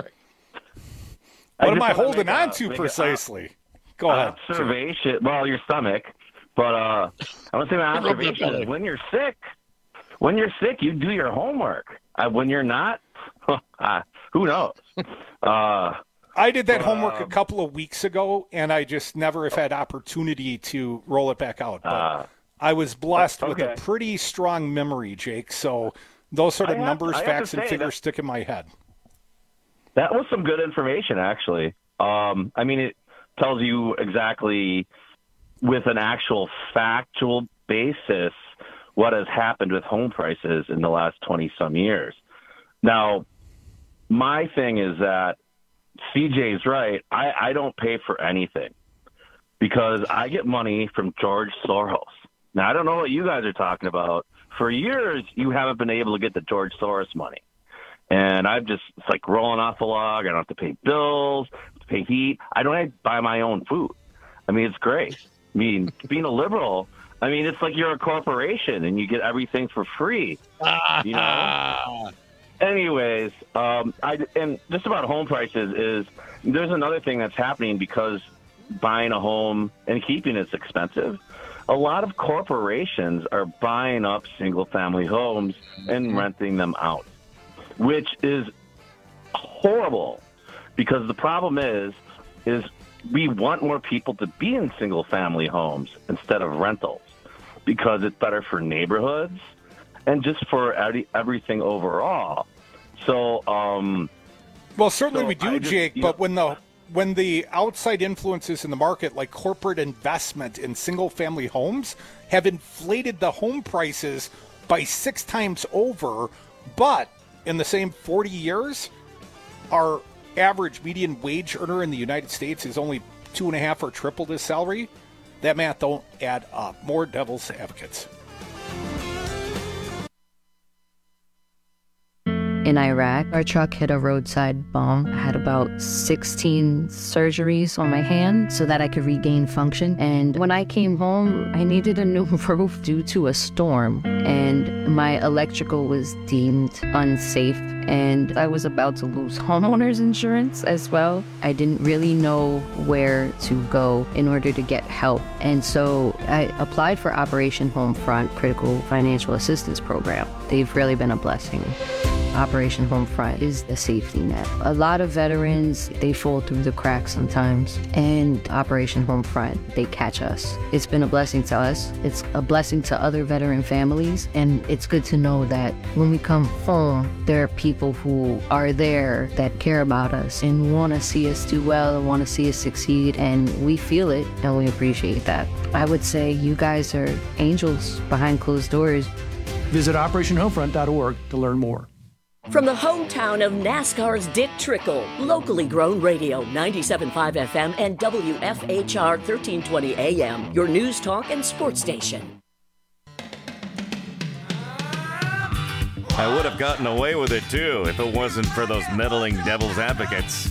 what am I holding on to precisely? Go ahead.
Observation. Well, your stomach. But uh, I want to say my observation is when you're sick, when you're sick, you do your homework. Uh, when you're not, uh, who knows? Uh,
I did that
but,
homework
um,
a couple of weeks ago, and I just never have had opportunity to roll it back out. But
uh,
I was blessed
okay.
with a pretty strong memory, Jake. So those sort of
have,
numbers, facts, and figures
that,
stick in my head.
That was some good information, actually. Um, I mean, it tells you exactly, with an actual factual basis, what has happened with home prices in the last twenty-some years. Now, my thing is that C J's right. I, I don't pay for anything because I get money from George Soros. Now, I don't know what you guys are talking about. For years, you haven't been able to get the George Soros money. And I'm just, it's like rolling off the log. I don't have to pay bills, have to pay heat. I don't have to buy my own food. I mean, it's great. I mean, being a liberal, I mean, it's like you're a corporation and you get everything for free. You know? Anyways, um, I, and just about home prices is there's another thing that's happening because buying a home and keeping it's expensive. A lot of corporations are buying up single-family homes and renting them out, which is horrible because the problem is, is we want more people to be in single-family homes instead of rentals because it's better for neighborhoods and just for every, everything overall. So, um,
well, certainly
so
we do, just, Jake. But
know,
when the when the outside influences in the market, like corporate investment in single-family homes, have inflated the home prices by six times over, but in the same forty years, our average median wage earner in the United States is only two and a half or triple his salary. That math don't add up. More devil's advocates.
In Iraq, our truck hit a roadside bomb. I had about sixteen surgeries on my hand so that I could regain function. And when I came home, I needed a new roof due to a storm. And my electrical was deemed unsafe. And I was about to lose homeowners insurance as well. I didn't really know where to go in order to get help. And so I applied for Operation Homefront Critical Financial Assistance Program. They've really been a blessing. Operation Homefront is the safety net. A lot of veterans, they fall through the cracks sometimes, and Operation Homefront, they catch us. It's been a blessing to us. It's a blessing to other veteran families, and it's good to know that when we come home, there are people who are there that care about us and want to see us do well and want to see us succeed, and we feel it, and we appreciate that. I would say you guys are angels behind closed doors.
Visit Operation Homefront dot org to learn more.
From the hometown of NASCAR's Dick Trickle, locally grown radio, ninety-seven point five F M and W F H R thirteen twenty A M, your news talk and sports station.
I would have gotten away with it, too, if it wasn't for those meddling devil's advocates.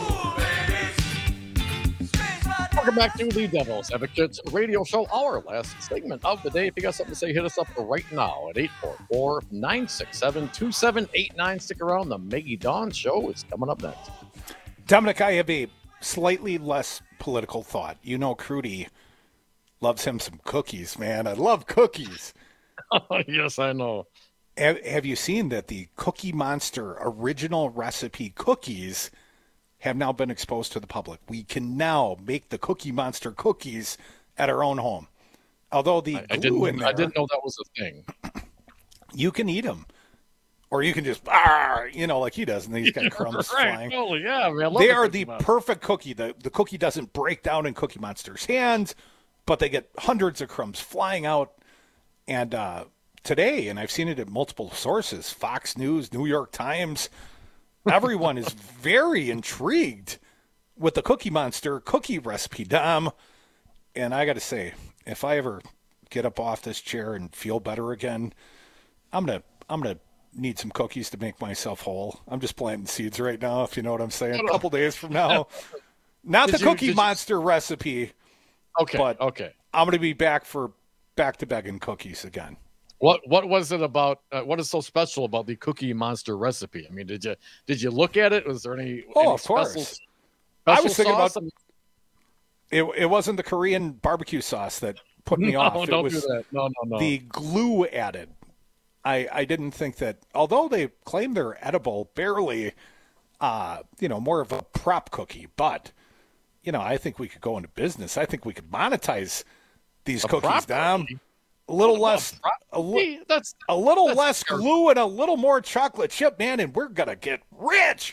Welcome back to the Devil's Advocates Radio Show, our last segment of the day. If you got something to say, hit us up right now at eight four four, nine six seven, two seven eight nine. Stick around. The Maggie Dawn Show is coming up next.
Dominic, I have a slightly less political thought. You know, Crudy loves him some cookies, man. I love cookies.
Yes, I know.
Have, have you seen that the Cookie Monster original recipe cookies have now been exposed to the public? We can now make the Cookie Monster cookies at our own home. Although the
I, I
glue
didn't,
in there,
I didn't know that was a thing.
You can eat them Or you can just, ah, you know, like he does, and he's got crumbs
right.
flying.
Totally, yeah, man. I love
They
the
are
Cookie
the
Monster.
perfect cookie. The, the cookie doesn't break down in Cookie Monster's hands, but they get hundreds of crumbs flying out. And uh, today, and I've seen it at multiple sources, Fox News, New York Times, everyone is very intrigued with the Cookie Monster cookie recipe, Dom. And I got to say, if I ever get up off this chair and feel better again, I'm gonna I'm gonna need some cookies to make myself whole. I'm just planting seeds right now, if you know what I'm saying. A couple days from now, not
Did
the
you-
Cookie
did you-
Monster recipe.
Okay,
but
okay.
I'm gonna be back for back to begging cookies again.
What what was it about? Uh, what is so special about the Cookie Monster recipe? I mean, did you did you look at it? Was there any?
Oh,
any
of course.
special-
I
special
was thinking
sauce?
about it. It wasn't the Korean barbecue sauce that put me
No,
off.
don't
it was
do that. No, no, no.
the glue added. I, I didn't think that, although they claim they're edible, barely, uh, you know, more of a prop cookie. But, you know, I think we could go into business. I think we could monetize these
A
cookies
prop
down.
cookie?
A little
What about
less,
prop
a, li-
cookie? That's
a little
that's
less
terrible.
glue and a little more chocolate chip, man, and we're gonna get rich.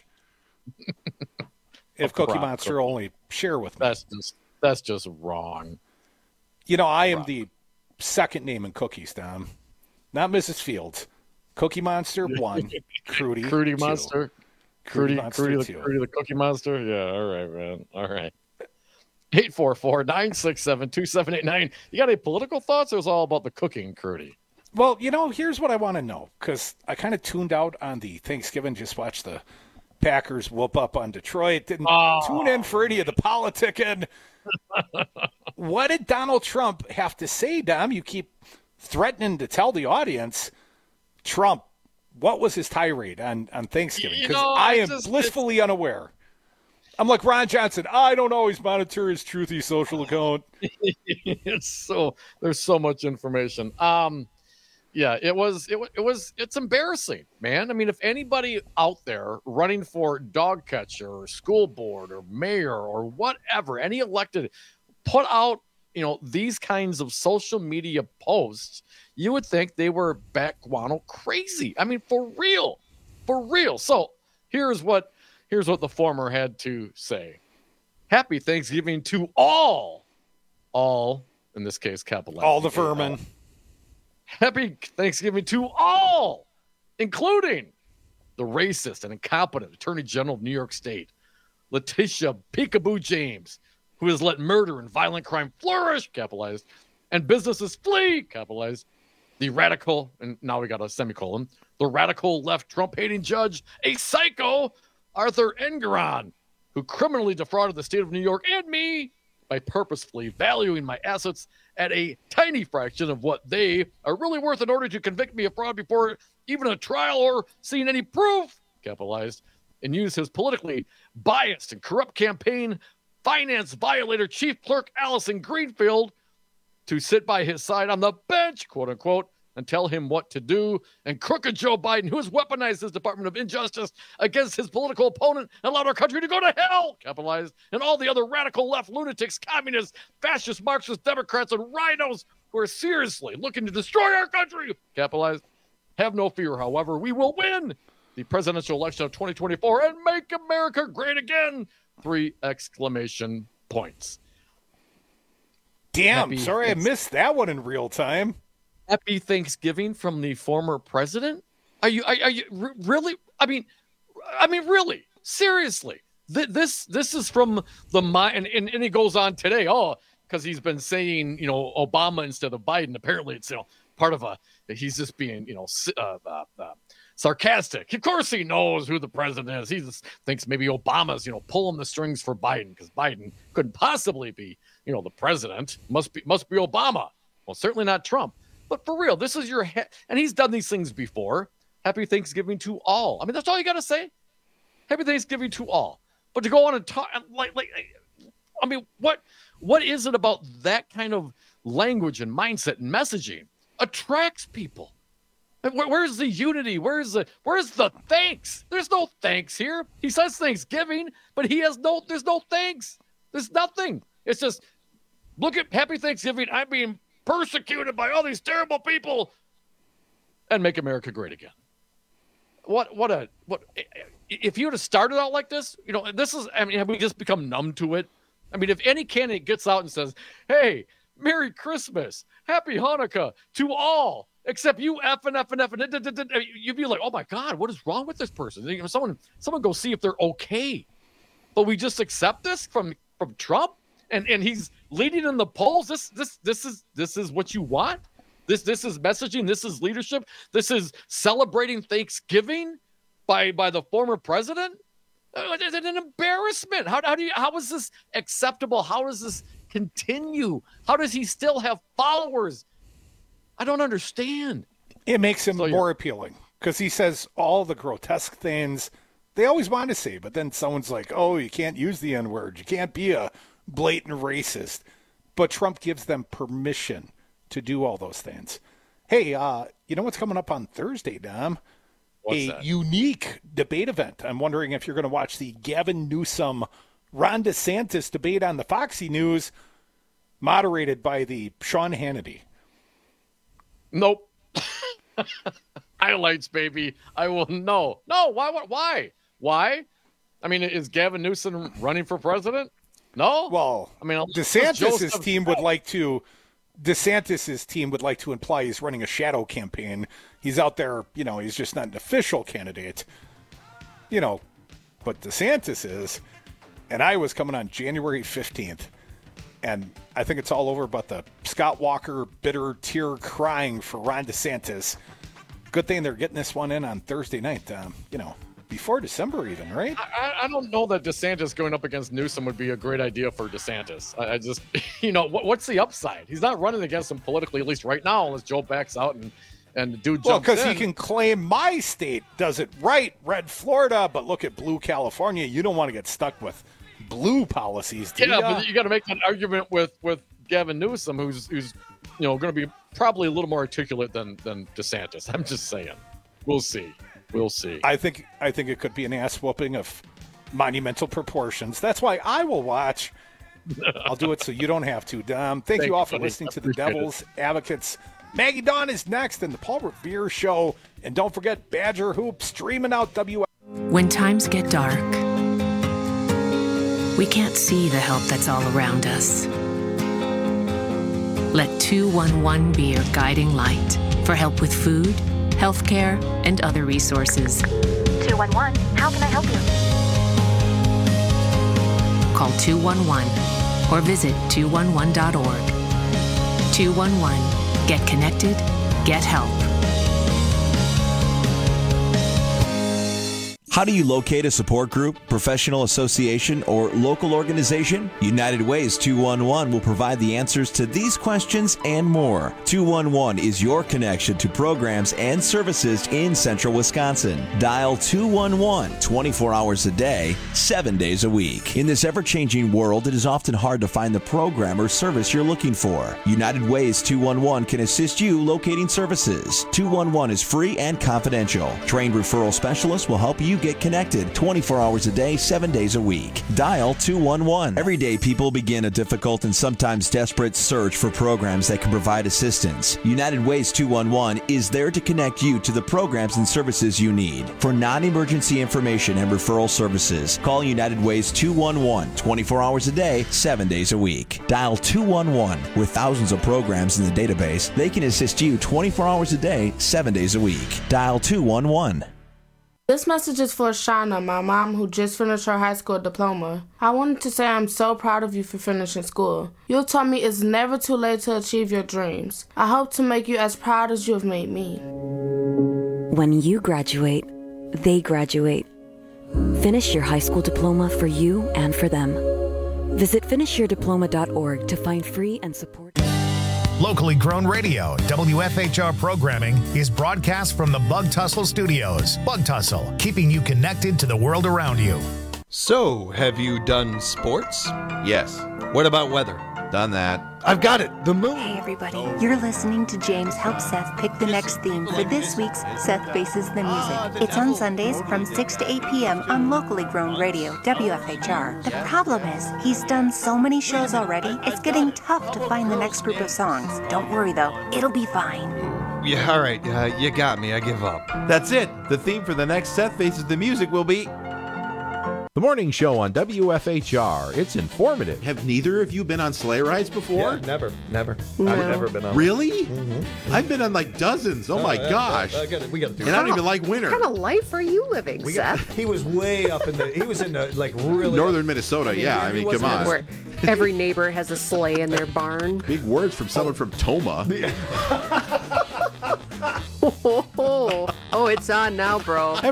If Cookie
prop
Monster
cookie.
only share with me.
That's just that's just wrong.
You know, I am the second name in cookies, Dom. Not Missus Fields. Cookie Monster, one. Crudy,
Crudy
two.
Monster.
Crudy
Crudy,
Monster,
Crudy, the,
two.
Crudy the Cookie Monster. Yeah, all right, man. All right. eight four four, nine six seven, two seven eight nine. You got any political thoughts, or is it all about the cooking, Crudy?
Well, you know, here's what I want to know, because I kind of tuned out on the Thanksgiving, just watched the Packers whoop up on Detroit, didn't
Oh.
tune in for any of the politicking. What did Donald Trump have to say, Dom? You keep threatening to tell the audience, Trump, what was his tirade on, on Thanksgiving?
You
Because
know,
I
I
am
just-
blissfully unaware. I'm like Ron Johnson. I don't always monitor his truthy social account.
It's so there's so much information. Um, yeah, it was it, wa- it was it's embarrassing, man. I mean, if anybody out there running for dog catcher or school board or mayor or whatever, any elected, put out you know these kinds of social media posts, you would think they were bat guano crazy. I mean, for real, for real. So here's what here's what the former had to say. Happy Thanksgiving to all, all in this case, capital.
All the vermin.
Happy Thanksgiving to all, including the racist and incompetent Attorney General of New York State, Letitia Peekaboo James, who has let murder and violent crime flourish, capitalized, and businesses flee, capitalized. The radical, and now we got a semicolon, the radical left Trump-hating judge, a psycho, Arthur Engeron, who criminally defrauded the state of New York and me by purposefully valuing my assets at a tiny fraction of what they are really worth in order to convict me of fraud before even a trial or seeing any proof, capitalized, and use his politically biased and corrupt campaign finance violator chief clerk Allison Greenfield to sit by his side on the bench, quote unquote, and tell him what to do. And crooked Joe Biden, who has weaponized his Department of Injustice against his political opponent and allowed our country to go to hell, capitalized, and all the other radical left lunatics, communists, fascist, Marxist, Democrats, and rhinos who are seriously looking to destroy our country, capitalized. Have no fear, however, we will win the presidential election of twenty twenty-four and make America great again. Three exclamation points.
Damn,
Happy
sorry I
Thanks-
missed that one in real time.
Happy Thanksgiving from the former president? Are you? Are, are you r- really? I mean, I mean, really? Seriously? Th- this this is from the mind, and, and and he goes on today. Oh, because he's been saying, you know, Obama instead of Biden. Apparently, it's you know part of a. He's just being, you know, s- uh, uh, uh, sarcastic. Of course, he knows who the president is. He just thinks maybe Obama's, you know, pulling the strings for Biden because Biden couldn't possibly be, you know, the president. Must be must be Obama. Well, certainly not Trump. But for real, this is your ha- and he's done these things before. Happy Thanksgiving to all. I mean, that's all you got to say. Happy Thanksgiving to all. But to go on and talk like like, I mean, what what is it about that kind of language and mindset and messaging attracts people? Where, where's the unity? Where's the where's the thanks? There's no thanks here. He says Thanksgiving, but he has no. There's no thanks. There's nothing. It's just look at Happy Thanksgiving. I'm being persecuted by all these terrible people, and make America great again. what what a what if you would have started out like this, you know, this is I mean, have we just become numb to it? I mean, if any candidate gets out and says, "Hey, Merry Christmas, Happy Hanukkah to all, except you F and F and F," and you'd be like, "Oh my God, what is wrong with this person?" You know, someone someone go see if they're okay. But we just accept this from from Trump, and and he's leading in the polls. This this this is this is what you want. This this is messaging. This is leadership. This is celebrating Thanksgiving by by the former president. It's an embarrassment. How how do you how is this acceptable? How does this continue? How does he still have followers? I don't understand.
It makes him
So,
more
yeah.
appealing because he says all the grotesque things they always want to say, but then someone's like, "Oh, you can't use the N-word. You can't be a blatant racist." But Trump gives them permission to do all those things. Hey, uh, you know what's coming up on Thursday, Dom?
What's
a
that?
unique debate event. I'm wondering if you're going to watch the Gavin Newsom, Ron DeSantis debate on the Foxy News, moderated by the Sean Hannity.
Nope. Highlights, baby. I will no. No, why why why? Why? I mean, is Gavin Newsom running for president? No.
Well,
I mean,
DeSantis's team would like to DeSantis's team would like to imply he's running a shadow campaign. He's out there, you know, he's just not an official candidate. You know, but DeSantis is. And Iowa's coming on January fifteenth. And I think it's all over but the Scott Walker bitter tear crying for Ron DeSantis. Good thing they're getting this one in on Thursday night, um, you know, before December even, right?
I, I don't know that DeSantis going up against Newsom would be a great idea for DeSantis. I, I just, you know, what, what's the upside? He's not running against him politically, at least right now, unless Joe backs out and, and the dude
Well,
jumps
because
in.
he can claim my state does it right, red Florida, but look at blue California. You don't want to get stuck with blue policies, do
Yeah,
ya?
but you got to make that argument with, with Gavin Newsom, who's who's you know going to be probably a little more articulate than than DeSantis. I'm just saying. We'll see. We'll see.
I think I think it could be an ass whooping of monumental proportions. That's why I will watch. I'll do it so you don't have to. Dom, thank,
Thank
you all
you,
for
buddy.
listening
I
to the
appreciate it.
Devil's Advocates. Maggie Dawn is next in the Paul Revere Show. And don't forget Badger Hoop streaming out W.
When times get dark, we can't see the help that's all around us. Let two one one be your guiding light for help with food, healthcare, and other resources.
two one one, how can I help you?
Call two one one or visit two one one dot org. two one one. Get connected. Get help.
How do you locate a support group, professional association, or local organization? United Ways two one one will provide the answers to these questions and more. two one one is your connection to programs and services in central Wisconsin. Dial two one one twenty-four hours a day, seven days a week. In this ever-changing world, it is often hard to find the program or service you're looking for. United Ways two one one can assist you locating services. two one one is free and confidential. Trained referral specialists will help you get connected twenty-four hours a day, seven days a week. Dial two one one. Every day, people begin a difficult and sometimes desperate search for programs that can provide assistance. United Ways two one one is there to connect you to the programs and services you need. For non-emergency information and referral services, call United Ways two one one twenty-four hours a day, seven days a week. Dial two one one. With thousands of programs in the database, they can assist you twenty-four hours a day, seven days a week. Dial two one one.
This message is for Shauna, my mom who just finished her high school diploma. I wanted to say I'm so proud of you for finishing school. You taught me it's never too late to achieve your dreams. I hope to make you as proud as you have made me.
When you graduate, they graduate. Finish your high school diploma for you and for them. Visit finish your diploma dot org to find free and support.
Locally grown radio, W F H R programming is broadcast from the Bug Tussle Studios. Bug Tussle, keeping you connected to the world around you.
So, have you done sports?
Yes.
What about weather?
Done that.
I've got it. The moon.
Hey everybody, you're listening to James help Seth pick the next theme for this week's Seth Faces the Music. It's on Sundays from six to eight p.m. on locally grown radio, W F H R. The problem is, he's done so many shows already, it's getting tough to find the next group of songs. Don't worry though, it'll be fine.
yeah, all right. Uh, you got me. I give up.
That's it. The theme for the next Seth Faces the Music will be
The morning show on W F H R. It's informative.
Have neither of you been on sleigh rides before?
Yeah, never, never.
No.
I've never been on.
Really?
Mm-hmm.
I've been on like dozens. Oh,
Oh,
my
yeah,
gosh.
I gotta- we got to do
And I don't even like winter.
What kind of life are you living,
We
Seth?
got, he was way up in the. He was in the like really
Northern Minnesota. Yeah, I
he
mean, come
wasn't
on.
Where every neighbor has a sleigh in their barn.
Big words from someone from Toma.
Oh, it's on now, bro.